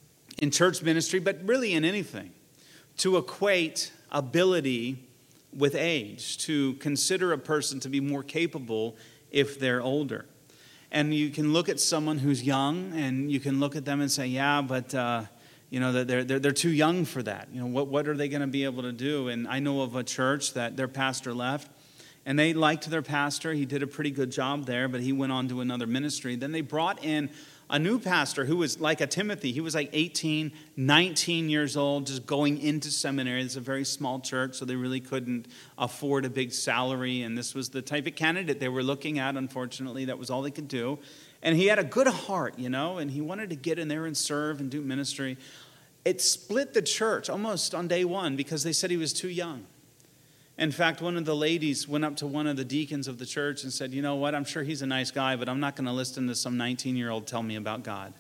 A: in church ministry, but really in anything, to equate ability with age, to consider a person to be more capable if they're older. And you can look at someone who's young, and you can look at them and say, yeah, but... Uh, You know, they're, they're, they're too young for that. You know, what, what are they going to be able to do? And I know of a church that their pastor left, and they liked their pastor. He did a pretty good job there, but he went on to another ministry. Then they brought in a new pastor who was like a Timothy. He was like eighteen, nineteen years old, just going into seminary. It's a very small church, so they really couldn't afford a big salary. And this was the type of candidate they were looking at, unfortunately. That was all they could do. And he had a good heart, you know, and he wanted to get in there and serve and do ministry. It split the church almost on day one because they said he was too young. In fact, one of the ladies went up to one of the deacons of the church and said, you know what, I'm sure he's a nice guy, but I'm not going to listen to some nineteen-year-old tell me about God.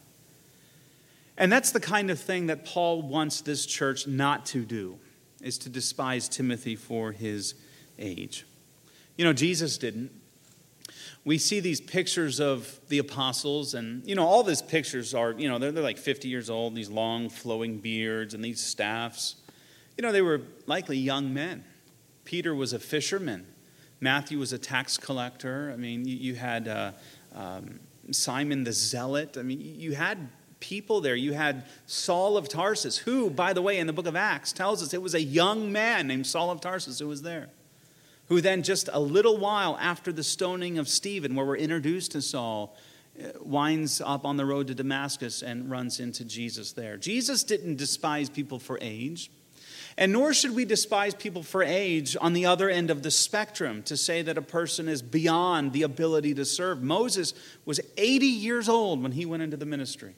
A: And that's the kind of thing that Paul wants this church not to do, is to despise Timothy for his age. You know, Jesus didn't. We see these pictures of the apostles, and, you know, all these pictures are, you know, they're, they're like fifty years old, these long flowing beards and these staffs. You know, they were likely young men. Peter was a fisherman. Matthew was a tax collector. I mean, you, you had uh, um, Simon the Zealot. I mean, you had people there. You had Saul of Tarsus, who, by the way, in the book of Acts tells us it was a young man named Saul of Tarsus who was there, who then just a little while after the stoning of Stephen, where we're introduced to Saul, winds up on the road to Damascus and runs into Jesus there. Jesus didn't despise people for age, and nor should we despise people for age on the other end of the spectrum, to say that a person is beyond the ability to serve. Moses was eighty years old when he went into the ministry.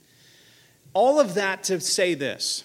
A: All of that to say this: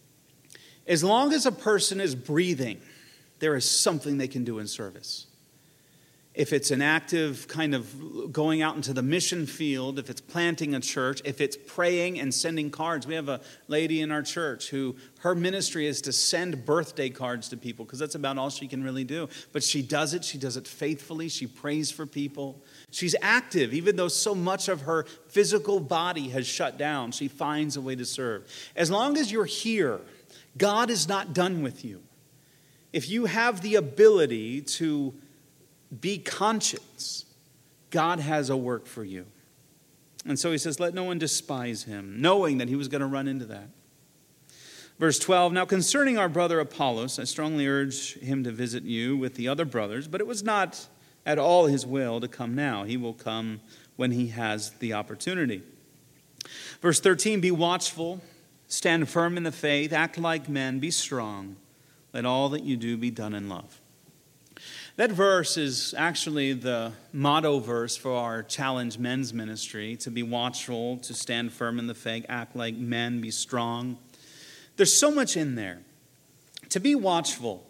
A: as long as a person is breathing, there is something they can do in service. If it's an active kind of going out into the mission field, if it's planting a church, if it's praying and sending cards. We have a lady in our church who, her ministry is to send birthday cards to people, because that's about all she can really do. But she does it. She does it faithfully. She prays for people. She's active. Even though so much of her physical body has shut down, she finds a way to serve. As long as you're here, God is not done with you. If you have the ability to be conscious, God has a work for you. And so he says, let no one despise him, knowing that he was going to run into that. Verse twelve, now concerning our brother Apollos, I strongly urge him to visit you with the other brothers, but it was not at all his will to come now. He will come when he has the opportunity. Verse thirteen, be watchful, stand firm in the faith, act like men, be strong. Let all that you do be done in love. That verse is actually the motto verse for our Challenge Men's Ministry, to be watchful, to stand firm in the faith, act like men, be strong. There's so much in there. To be watchful.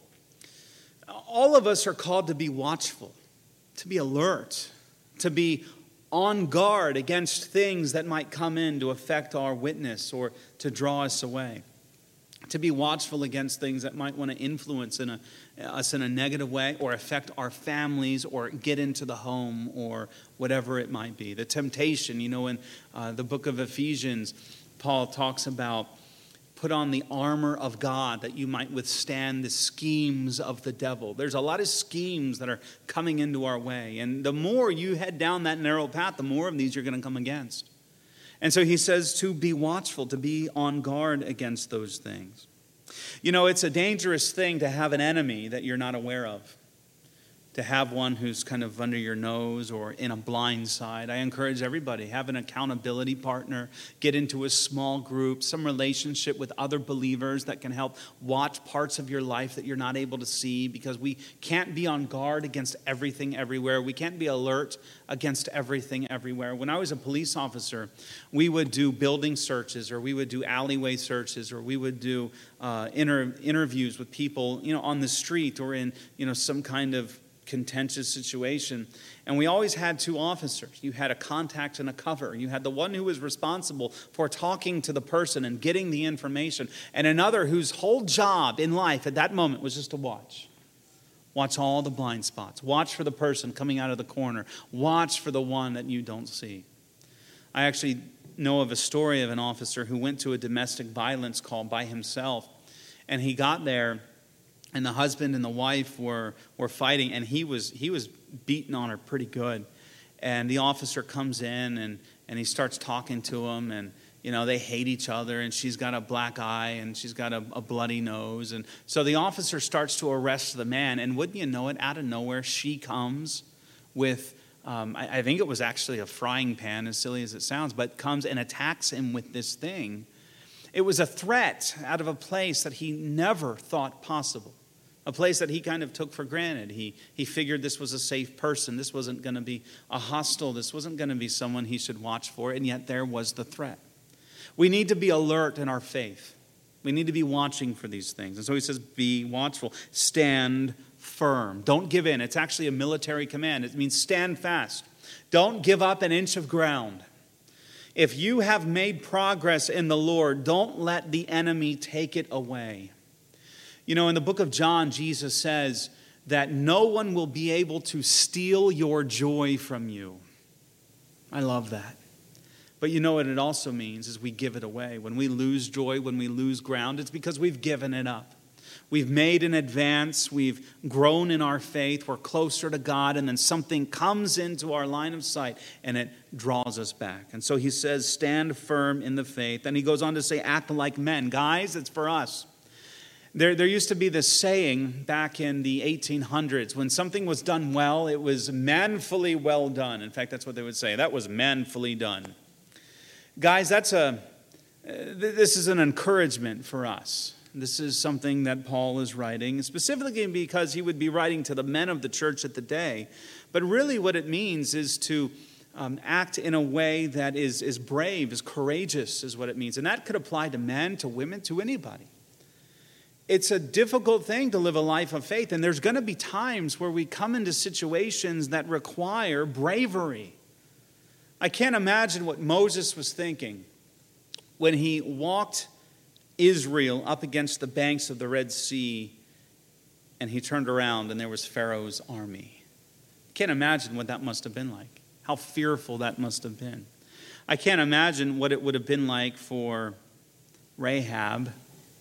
A: All of us are called to be watchful, to be alert, to be on guard against things that might come in to affect our witness or to draw us away. To be watchful against things that might want to influence in a, us in a negative way, or affect our families, or get into the home, or whatever it might be. The temptation, you know, in uh, the book of Ephesians, Paul talks about Put on the armor of God that you might withstand the schemes of the devil. There's a lot of schemes that are coming into our way. And the more you head down that narrow path, the more of these you're going to come against. And so he says to be watchful, to be on guard against those things. You know, it's a dangerous thing to have an enemy that you're not aware of. To have one who's kind of under your nose or in a blind side. I encourage everybody, have an accountability partner, get into a small group, some relationship with other believers that can help watch parts of your life that you're not able to see, because we can't be on guard against everything everywhere. We can't be alert against everything everywhere. When I was a police officer, we would do building searches, or we would do alleyway searches, or we would do uh, inter- interviews with people, you know, on the street or in, you know, some kind of contentious situation. And we always had two officers. You had a contact and a cover. You had the one who was responsible for talking to the person and getting the information, and another whose whole job in life at that moment was just to watch. Watch all the blind spots. Watch for the person coming out of the corner. Watch for the one that you don't see. I actually know of a story of an officer who went to a domestic violence call by himself, and he got there, and the husband and the wife were, were fighting, and he was he was beating on her pretty good. And the officer comes in, and, and he starts talking to him, and you know they hate each other, and she's got a black eye, and she's got a, a bloody nose. And so the officer starts to arrest the man, and wouldn't you know it, out of nowhere, she comes with, um, I, I think it was actually a frying pan, as silly as it sounds, but comes and attacks him with this thing. It was a threat out of a place that he never thought possible. A place that he kind of took for granted. He he figured this was a safe person. This wasn't going to be a hostile. This wasn't going to be someone he should watch for. And yet there was the threat. We need to be alert in our faith. We need to be watching for these things. And so he says, be watchful. Stand firm. Don't give in. It's actually a military command. It means stand fast. Don't give up an inch of ground. If you have made progress in the Lord, don't let the enemy take it away. You know, in the book of John, Jesus says that no one will be able to steal your joy from you. I love that. But you know what it also means is we give it away. When we lose joy, when we lose ground, it's because we've given it up. We've made an advance. We've grown in our faith. We're closer to God. And then something comes into our line of sight and it draws us back. And so he says, stand firm in the faith. And he goes on to say, act like men. Guys, it's for us. There, there used to be this saying back in the eighteen hundreds, when something was done well, it was manfully well done. In fact, that's what they would say. That was manfully done. Guys, that's a, this is an encouragement for us. This is something that Paul is writing, specifically because he would be writing to the men of the church at the day. But really what it means is to um, act in a way that is, is brave, is courageous, is what it means. And that could apply to men, to women, to anybody. It's a difficult thing to live a life of faith, and there's going to be times where we come into situations that require bravery. I can't imagine what Moses was thinking when he walked Israel up against the banks of the Red Sea, and he turned around and there was Pharaoh's army. I can't imagine what that must have been like, how fearful that must have been. I can't imagine what it would have been like for Rahab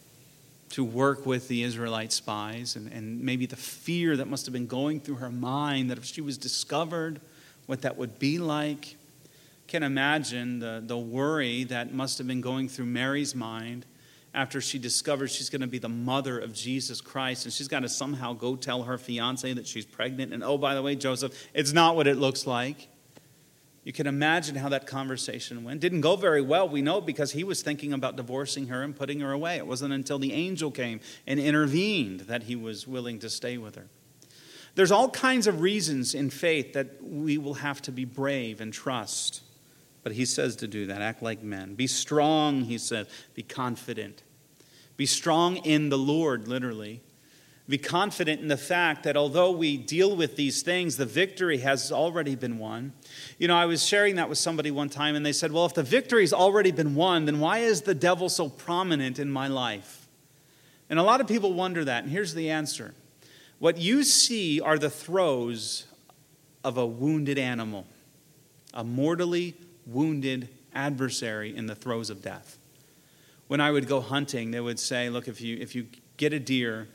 A: to work with the Israelite spies, and, and maybe the fear that must have been going through her mind that if she was discovered, what that would be like. Can't imagine the, the worry that must have been going through Mary's mind after she discovers she's going to be the mother of Jesus Christ, and she's got to somehow go tell her fiancé that she's pregnant. And oh, by the way, Joseph, it's not what it looks like. You can imagine how that conversation went. Didn't go very well. We know because he was thinking about divorcing her and putting her away. It wasn't until the angel came and intervened that he was willing to stay with her. There's all kinds of reasons in faith that we will have to be brave and trust. But he says to do that. Act like men. Be strong, he says. Be confident. Be strong in the Lord, literally. Be confident in the fact that although we deal with these things, the victory has already been won. You know, I was sharing that with somebody one time, and they said, well, if the victory's already been won, then why is the devil so prominent in my life? And a lot of people wonder that, and here's the answer. What you see are the throes of a wounded animal, a mortally wounded adversary in the throes of death. when I would go hunting, they would say, look, if you if you get a deer,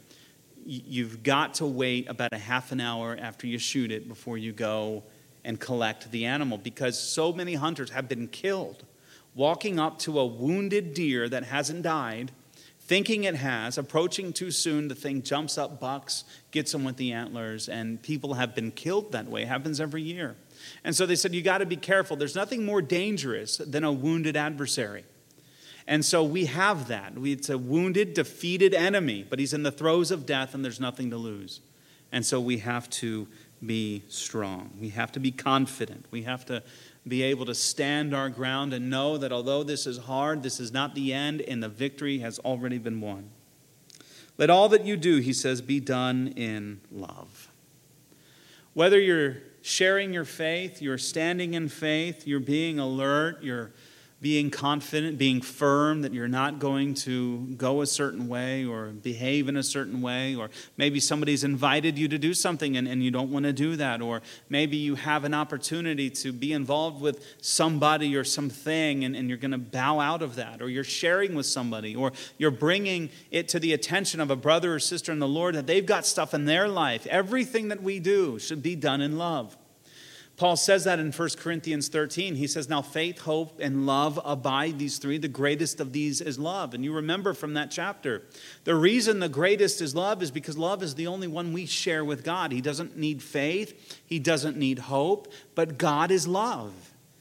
A: you've got to wait about a half an hour after you shoot it before you go and collect the animal, because so many hunters have been killed walking up to a wounded deer that hasn't died, thinking it has, approaching too soon, the thing jumps up, bucks, gets them with the antlers, and people have been killed that way. It happens every year. And so they said, you got to be careful. There's nothing more dangerous than a wounded adversary. And so we have that. It's a wounded, defeated enemy, but he's in the throes of death and there's nothing to lose. And so we have to be strong. We have to be confident. We have to be able to stand our ground and know that although this is hard, this is not the end, and the victory has already been won. Let all that you do, he says, be done in love. Whether you're sharing your faith, you're standing in faith, you're being alert, you're being confident, being firm that you're not going to go a certain way or behave in a certain way, or maybe somebody's invited you to do something and, and you don't want to do that, or maybe you have an opportunity to be involved with somebody or something and, and you're going to bow out of that, or you're sharing with somebody, or you're bringing it to the attention of a brother or sister in the Lord that they've got stuff in their life. Everything that we do should be done in love. Paul says that in First Corinthians thirteen. He says, now faith, hope, and love abide, these three. The greatest of these is love. And you remember from that chapter, the reason the greatest is love is because love is the only one we share with God. He doesn't need faith. He doesn't need hope. But God is love.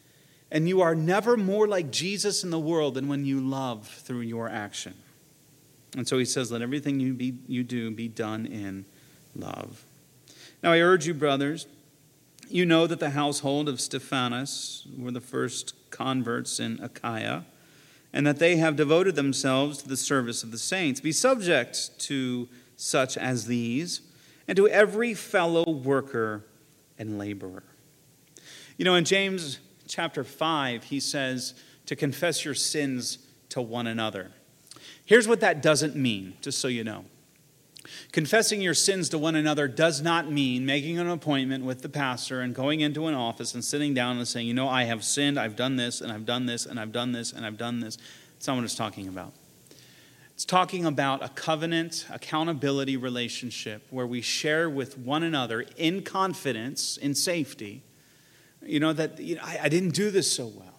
A: And you are never more like Jesus in the world than when you love through your action. And so he says, let everything you, be, you do be done in love. Now I urge you, brothers, you know that the household of Stephanas were the first converts in Achaia, and that they have devoted themselves to the service of the saints. Be subject to such as these, and to every fellow worker and laborer. You know, in James chapter five, he says to confess your sins to one another. Here's what that doesn't mean, just so you know. Confessing your sins to one another does not mean making an appointment with the pastor and going into an office and sitting down and saying, you know, I have sinned, I've done this, and I've done this, and I've done this, and I've done this. That's not what it's talking about. It's talking about a covenant, accountability relationship where we share with one another in confidence, in safety, you know, that you know, I, I didn't do this so well,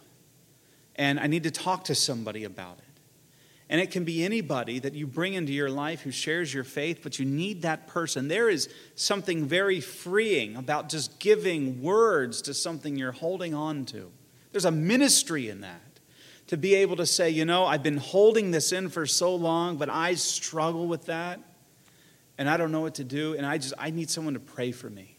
A: and I need to talk to somebody about it. And it can be anybody that you bring into your life who shares your faith, but you need that person. There is something very freeing about just giving words to something you're holding on to. There's a ministry in that. To be able to say, you know, I've been holding this in for so long, but I struggle with that. And I don't know what to do. And I just, I need someone to pray for me.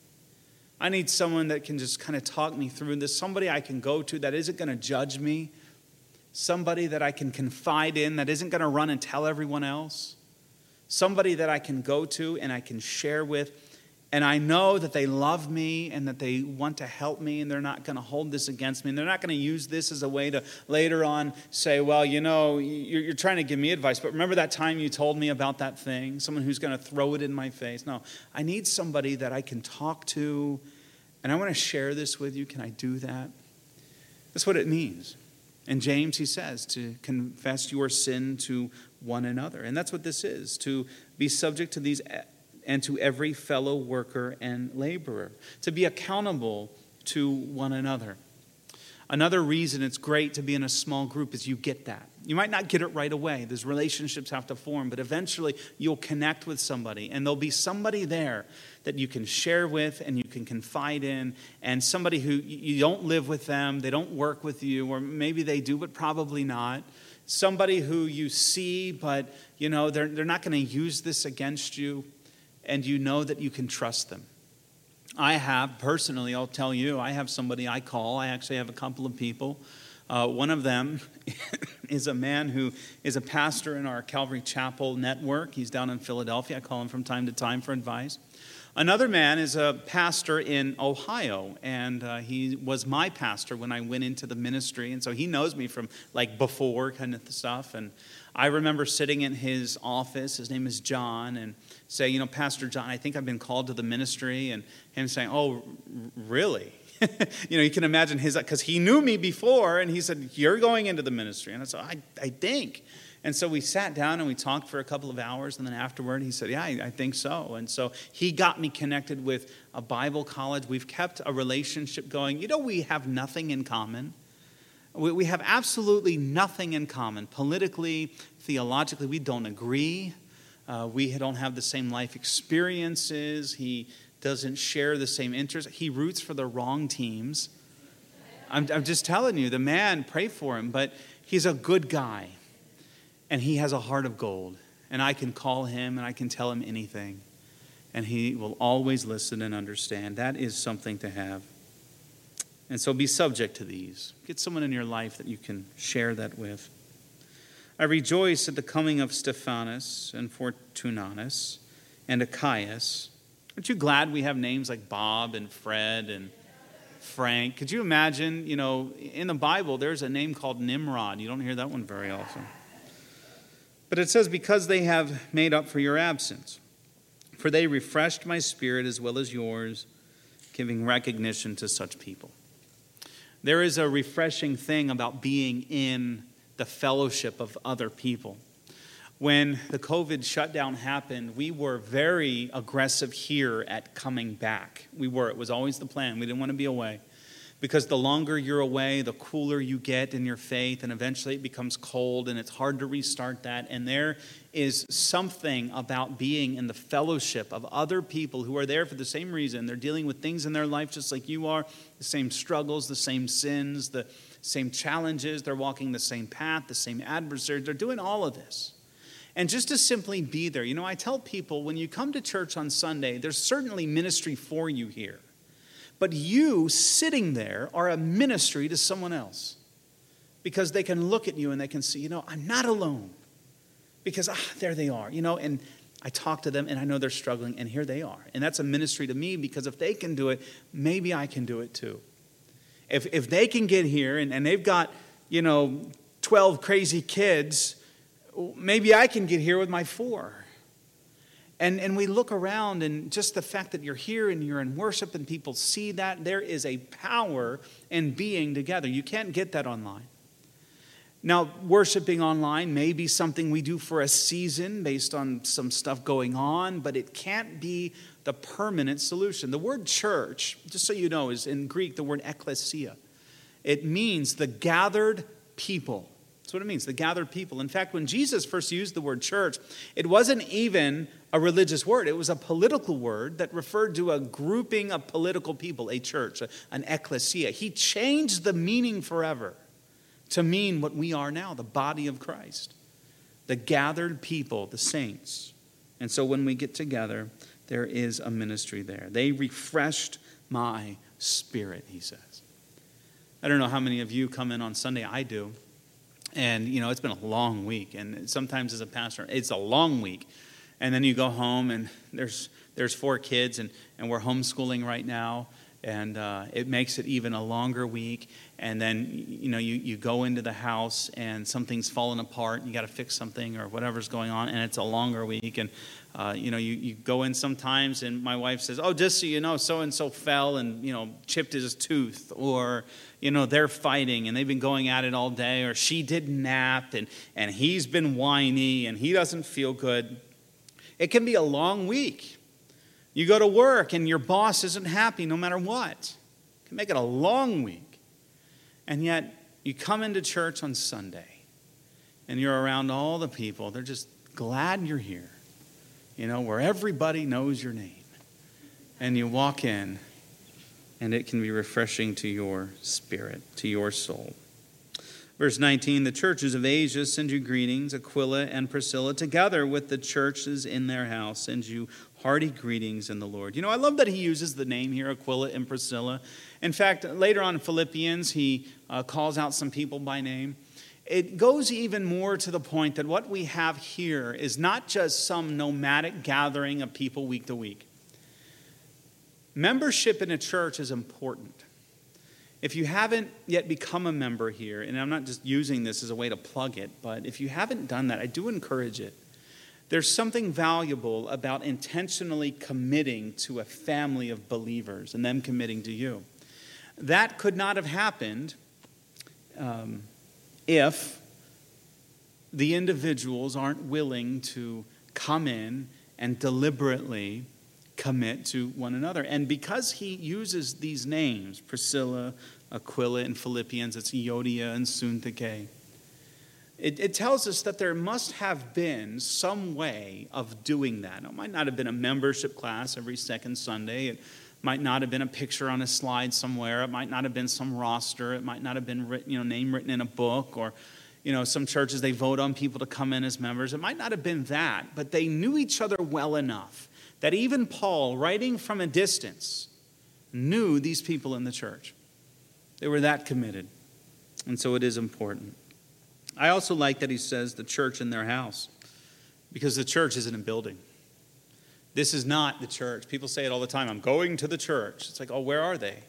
A: I need someone that can just kind of talk me through this. Somebody I can go to that isn't going to judge me. Somebody that I can confide in that isn't going to run and tell everyone else. Somebody that I can go to and I can share with. And I know that they love me and that they want to help me and they're not going to hold this against me. And they're not going to use this as a way to later on say, well, you know, you're, you're trying to give me advice. But remember that time you told me about that thing? Someone who's going to throw it in my face. No, I need somebody that I can talk to. And I want to share this with you. Can I do that? That's what it means. And James, he says, to confess your sin to one another. And that's what this is, to be subject to these and to every fellow worker and laborer, to be accountable to one another. Another reason it's great to be in a small group is you get that. You might not get it right away. Those relationships have to form, but eventually you'll connect with somebody, and there'll be somebody there that you can share with and you can confide in, and somebody who you don't live with them, they don't work with you, or maybe they do, but probably not. Somebody who you see, but you know they're they're not going to use this against you, and you know that you can trust them. I have, personally, I'll tell you, I have somebody I call. I actually have a couple of people. Uh, one of them is a man who is a pastor in our Calvary Chapel network. He's down in Philadelphia. I call him from time to time for advice. Another man is a pastor in Ohio, and uh, he was my pastor when I went into the ministry, and so he knows me from like before kind of stuff. And I remember sitting in his office, his name is John, and say, you know, Pastor John, I think I've been called to the ministry, and him saying, oh, really? You know, you can imagine his, because he knew me before, and he said, you're going into the ministry. And I said, I, I think. And so we sat down and we talked for a couple of hours, and then afterward he said, yeah, I, I think so. And so he got me connected with a Bible college. We've kept a relationship going. You know, we have nothing in common. We, we have absolutely nothing in common. Politically, theologically, we don't agree. Uh, we don't have the same life experiences. He doesn't share the same interests. He roots for the wrong teams. I'm, I'm just telling you, the man, pray for him, but he's a good guy. And he has a heart of gold. And I can call him and I can tell him anything. And he will always listen and understand. That is something to have. And so be subject to these. Get someone in your life that you can share that with. I rejoice at the coming of Stephanas and Fortunatus and Achaeus. Aren't you glad we have names like Bob and Fred and Frank? Could you imagine, you know, in the Bible, there's a name called Nimrod. You don't hear that one very often. But it says, because they have made up for your absence. For they refreshed my spirit as well as yours, giving recognition to such people. There is a refreshing thing about being in the fellowship of other people. When the COVID shutdown happened, we were very aggressive here at coming back. We were. It was always the plan. We didn't want to be away. Because the longer you're away, the cooler you get in your faith, and eventually it becomes cold, and it's hard to restart that. And there is something about being in the fellowship of other people who are there for the same reason. They're dealing with things in their life just like you are, the same struggles, the same sins, the same challenges. They're walking the same path, the same adversaries. They're doing all of this. And just to simply be there. You know, I tell people, when you come to church on Sunday, there's certainly ministry for you here. But you sitting there are a ministry to someone else. Because they can look at you and they can see, you know, I'm not alone. Because, ah, there they are, you know, and I talk to them and I know they're struggling, and here they are. And that's a ministry to me, because if they can do it, maybe I can do it too. If if they can get here and, and they've got, you know, twelve crazy kids, maybe I can get here with my four. And and we look around, and just the fact that you're here and you're in worship and people see that, there is a power in being together. You can't get that online. Now, worshiping online may be something we do for a season based on some stuff going on, but it can't be the permanent solution. The word church, just so you know, is in Greek the word ekklesia. It means the gathered people. That's what it means, the gathered people. In fact, when Jesus first used the word church, it wasn't even a religious word. It was a political word that referred to a grouping of political people, a church, an ekklesia. He changed the meaning forever to mean what we are now, the body of Christ, the gathered people, the saints. And so when we get together, there is a ministry there. They refreshed my spirit, he says. I don't know how many of you come in on Sunday. I do. And, you know, it's been a long week. And sometimes as a pastor, it's a long week. And then you go home and there's there's four kids and, and we're homeschooling right now. And uh, it makes it even a longer week. And then, you know, you, you go into the house and something's fallen apart and you got to fix something or whatever's going on. And it's a longer week. And, uh, you know, you, you go in sometimes and my wife says, oh, just so you know, so-and-so fell and, you know, chipped his tooth. Or, you know, they're fighting and they've been going at it all day. Or she didn't nap and, and he's been whiny and he doesn't feel good. It can be a long week. You go to work and your boss isn't happy no matter what. It can make it a long week. And yet you come into church on Sunday and you're around all the people. They're just glad you're here. You know, where everybody knows your name. And you walk in and it can be refreshing to your spirit, to your soul. Verse nineteen, the churches of Asia send you greetings. Aquila and Priscilla, together with the churches in their house, send you hearty greetings in the Lord. You know, I love that he uses the name here, Aquila and Priscilla. In fact, later on in Philippians, he uh, calls out some people by name. It goes even more to the point that what we have here is not just some nomadic gathering of people week to week. Membership in a church is important. If you haven't yet become a member here, and I'm not just using this as a way to plug it, but if you haven't done that, I do encourage it. There's something valuable about intentionally committing to a family of believers and them committing to you. That could not have happened um, if the individuals aren't willing to come in and deliberately commit to one another. And because he uses these names, Priscilla, Aquila, and Philippians, it's Euodia and Syntyche, it, it tells us that there must have been some way of doing that. It might not have been a membership class every second Sunday. It might not have been a picture on a slide somewhere. It might not have been some roster. It might not have been written, you know, name written in a book. Or, you know, some churches, they vote on people to come in as members. It might not have been that, but they knew each other well enough that even Paul, writing from a distance, knew these people in the church. They were that committed. And so it is important. I also like that he says the church in their house, because the church isn't a building. This is not the church. People say it all the time, I'm going to the church. It's like, oh, where are they?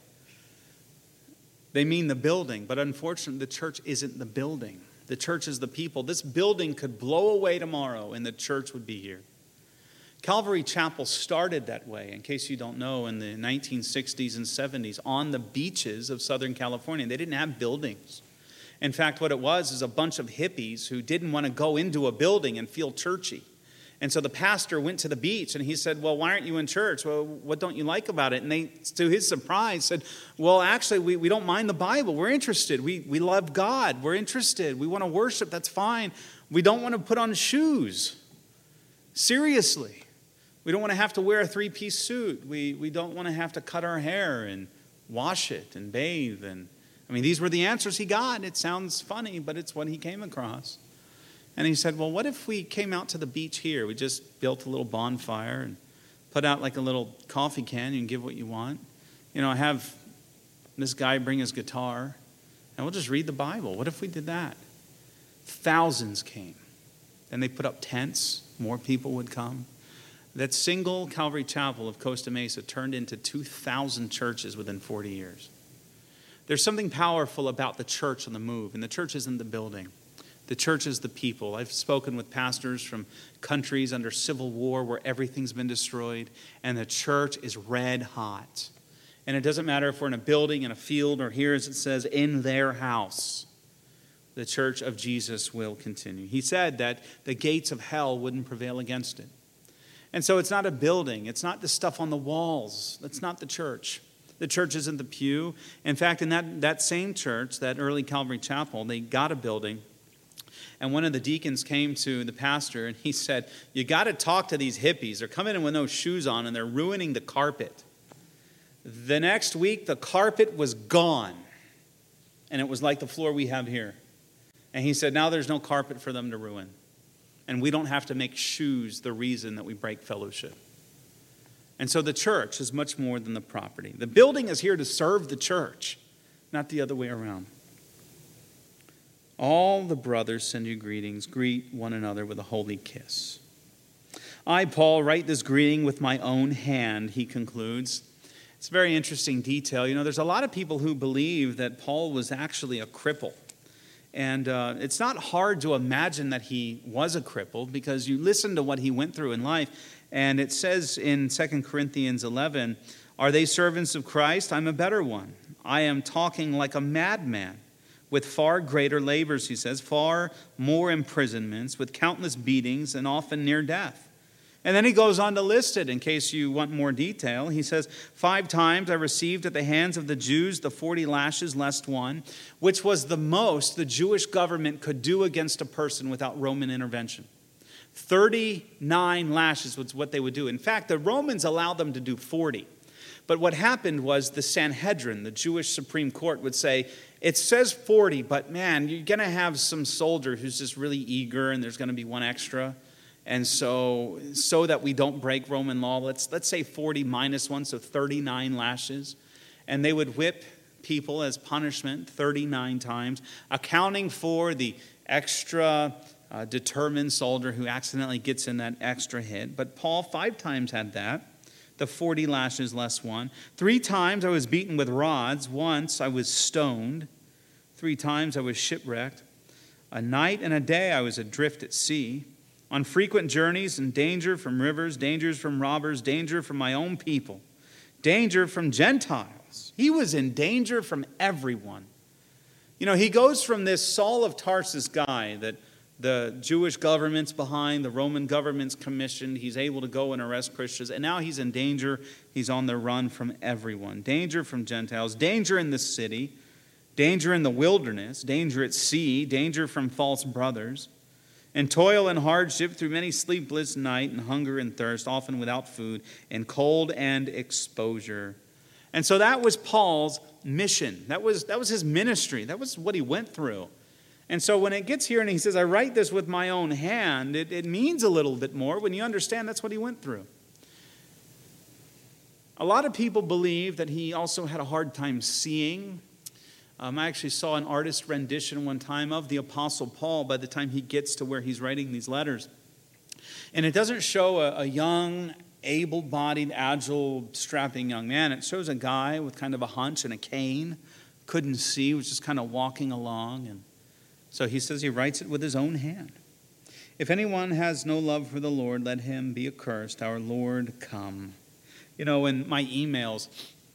A: They mean the building, but unfortunately the church isn't the building. The church is the people. This building could blow away tomorrow and the church would be here. Calvary Chapel started that way, in case you don't know, in the nineteen sixties and seventies, on the beaches of Southern California. They didn't have buildings. In fact, what it was is a bunch of hippies who didn't want to go into a building and feel churchy. And so the pastor went to the beach and he said, well, why aren't you in church? Well, what don't you like about it? And they, to his surprise, said, well, actually, we, we don't mind the Bible. We're interested. We, we love God. We're interested. We want to worship. That's fine. We don't want to put on shoes. Seriously. We don't want to have to wear a three-piece suit. We, we don't want to have to cut our hair and wash it and bathe. And I mean, these were the answers he got. It sounds funny, but it's what he came across. And he said, well, what if we came out to the beach here? We just built a little bonfire and put out like a little coffee can. You can give what you want. You know, have this guy bring his guitar, and we'll just read the Bible. What if we did that? Thousands came. Then they put up tents. More people would come. That single Calvary Chapel of Costa Mesa turned into two thousand churches within forty years. There's something powerful about the church on the move, and the church isn't the building. The church is the people. I've spoken with pastors from countries under civil war where everything's been destroyed, and the church is red hot. And it doesn't matter if we're in a building, in a field, or here as it says, in their house. The church of Jesus will continue. He said that the gates of hell wouldn't prevail against it. And so it's not a building. It's not the stuff on the walls. That's not the church. The church isn't the pew. In fact, in that, that same church, that early Calvary Chapel, they got a building. And one of the deacons came to the pastor and he said, you got to talk to these hippies. They're coming in with no shoes on and they're ruining the carpet. The next week, the carpet was gone. And it was like the floor we have here. And he said, now there's no carpet for them to ruin. And we don't have to make shoes the reason that we break fellowship. And so the church is much more than the property. The building is here to serve the church, not the other way around. All the brothers send you greetings. Greet one another with a holy kiss. I, Paul, write this greeting with my own hand, he concludes. It's a very interesting detail. You know, there's a lot of people who believe that Paul was actually a cripple. And uh, it's not hard to imagine that he was a cripple because you listen to what he went through in life. And it says in Second Corinthians eleven, are they servants of Christ? I'm a better one. I am talking like a madman with far greater labors, he says, far more imprisonments, with countless beatings and often near death. And then he goes on to list it in case you want more detail. He says, five times I received at the hands of the Jews the forty lashes less one, which was the most the Jewish government could do against a person without Roman intervention. thirty-nine lashes was what they would do. In fact, the Romans allowed them to do forty. But what happened was the Sanhedrin, the Jewish Supreme Court, would say, it says forty, but man, you're going to have some soldier who's just really eager and there's going to be one extra. And so, so that we don't break Roman law, let's let's say forty minus one, so thirty-nine lashes. And they would whip people as punishment thirty-nine times, accounting for the extra uh, determined soldier who accidentally gets in that extra hit. But Paul five times had that, the forty lashes less one. Three times I was beaten with rods. Once I was stoned. Three times I was shipwrecked. A night and a day I was adrift at sea. On frequent journeys and danger from rivers, dangers from robbers, danger from my own people, danger from Gentiles. He was in danger from everyone. You know, he goes from this Saul of Tarsus guy that The Jewish government's behind, the Roman government's commissioned. He's able to go and arrest Christians. And now he's in danger. He's on the run from everyone. Danger from Gentiles, danger in the city, danger in the wilderness, danger at sea, danger from false brothers, and toil and hardship through many sleepless nights, and hunger and thirst, often without food, and cold and exposure. And so that was Paul's mission. That was, that was his ministry. That was what he went through. And so when it gets here and he says, I write this with my own hand, it, it means a little bit more when you understand that's what he went through. A lot of people believe that he also had a hard time seeing. Um, I actually saw an artist rendition one time of the Apostle Paul by the time he gets to where he's writing these letters. And it doesn't show a, a young, able-bodied, agile, strapping young man. It shows a guy with kind of a hunch and a cane, couldn't see, was just kind of walking along. And so he says he writes it with his own hand. If anyone has no love for the Lord, let him be accursed. Our Lord come. You know, in my emails,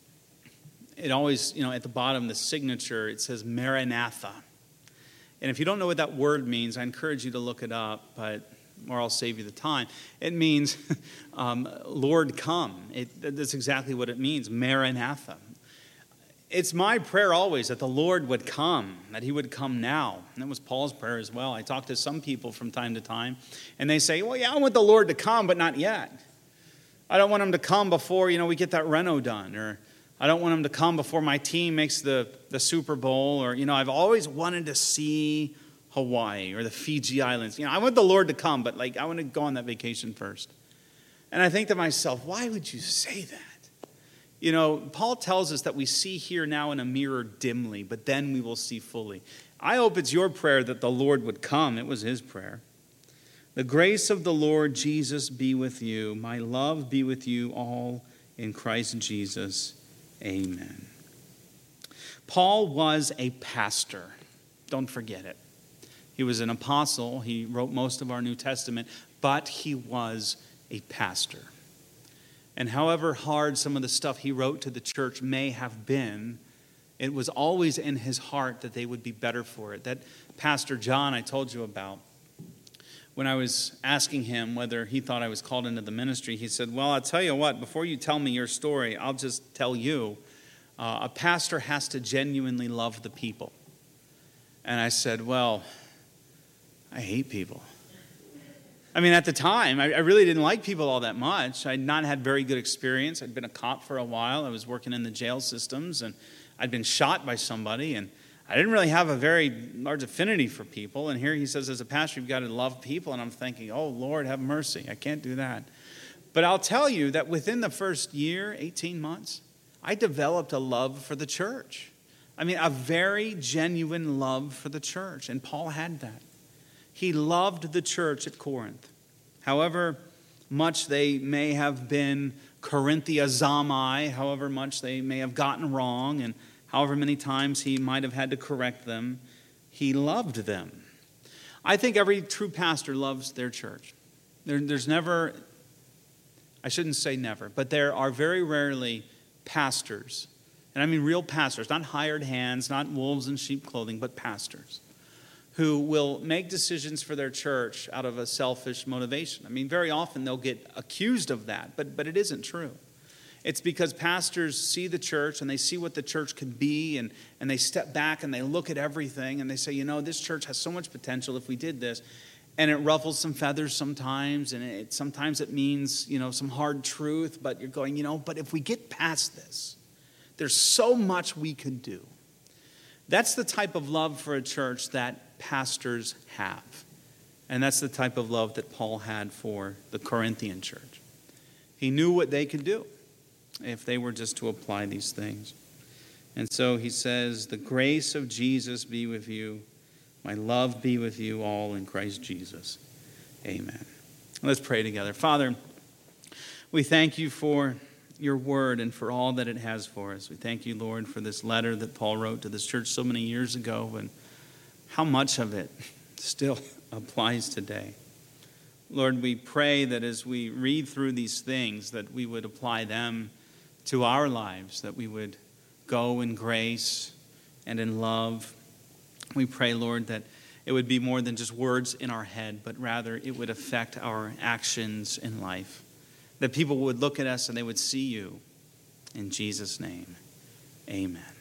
A: it always, you know, at the bottom, the signature, it says Maranatha. And if you don't know what that word means, I encourage you to look it up, but or I'll save you the time. It means, um, Lord, come. It, that's exactly what it means, Maranatha. It's my prayer always that the Lord would come, that he would come now. And that was Paul's prayer as well. I talk to some people from time to time, and they say, well, yeah, I want the Lord to come, but not yet. I don't want him to come before, you know, we get that reno done, or I don't want him to come before my team makes the, the Super Bowl, or, you know, I've always wanted to see Hawaii or the Fiji Islands. You know, I want the Lord to come, but, like, I want to go on that vacation first. And I think to myself, why would you say that? You know, Paul tells us that we see here now in a mirror dimly, but then we will see fully. I hope it's your prayer that the Lord would come. It was his prayer. The grace of the Lord Jesus be with you. My love be with you all in Christ Jesus. Amen. Paul was a pastor. Don't forget it. He was an apostle. He wrote most of our New Testament, but he was a pastor. And however hard some of the stuff he wrote to the church may have been, it was always in his heart that they would be better for it. That Pastor John I told you about, when I was asking him whether he thought I was called into the ministry, he said, well, I'll tell you what, before you tell me your story, I'll just tell you, uh, a pastor has to genuinely love the people. And I said, well, I hate people. I mean, at the time, I, I really didn't like people all that much. I'd not had very good experience. I'd been a cop for a while. I was working in the jail systems, and I'd been shot by somebody, and I didn't really have a very large affinity for people. And here he says, as a pastor, you've got to love people. And I'm thinking, oh, Lord, have mercy. I can't do that. But I'll tell you that within the first year, eighteen months, I developed a love for the church. I mean, a very genuine love for the church. And Paul had that. He loved the church at Corinth. However much they may have been Corinthiazomai, however much they may have gotten wrong, and however many times he might have had to correct them, he loved them. I think every true pastor loves their church. There, there's never, I shouldn't say never, but there are very rarely pastors, and I mean real pastors, not hired hands, not wolves in sheep clothing, but pastors, who will make decisions for their church out of a selfish motivation. I mean, very often they'll get accused of that, but, but it isn't true. It's because pastors see the church and they see what the church could be, and, and they step back and they look at everything and they say, you know, this church has so much potential if we did this. And it ruffles some feathers sometimes, and it, sometimes it means, you know, some hard truth, but you're going, you know, but if we get past this, there's so much we could do. That's the type of love for a church that pastors have. And that's the type of love that Paul had for the Corinthian church. He knew what they could do if they were just to apply these things. And so he says, the grace of Jesus be with you. My love be with you all in Christ Jesus. Amen. Let's pray together. Father, we thank you for your word and for all that it has for us. We thank you, Lord, for this letter that Paul wrote to this church so many years ago, and how much of it still applies today. Lord, we pray that as we read through these things, that we would apply them to our lives, that we would go in grace and in love. We pray, Lord, that it would be more than just words in our head, but rather it would affect our actions in life. That people would look at us and they would see you. In Jesus' name, amen.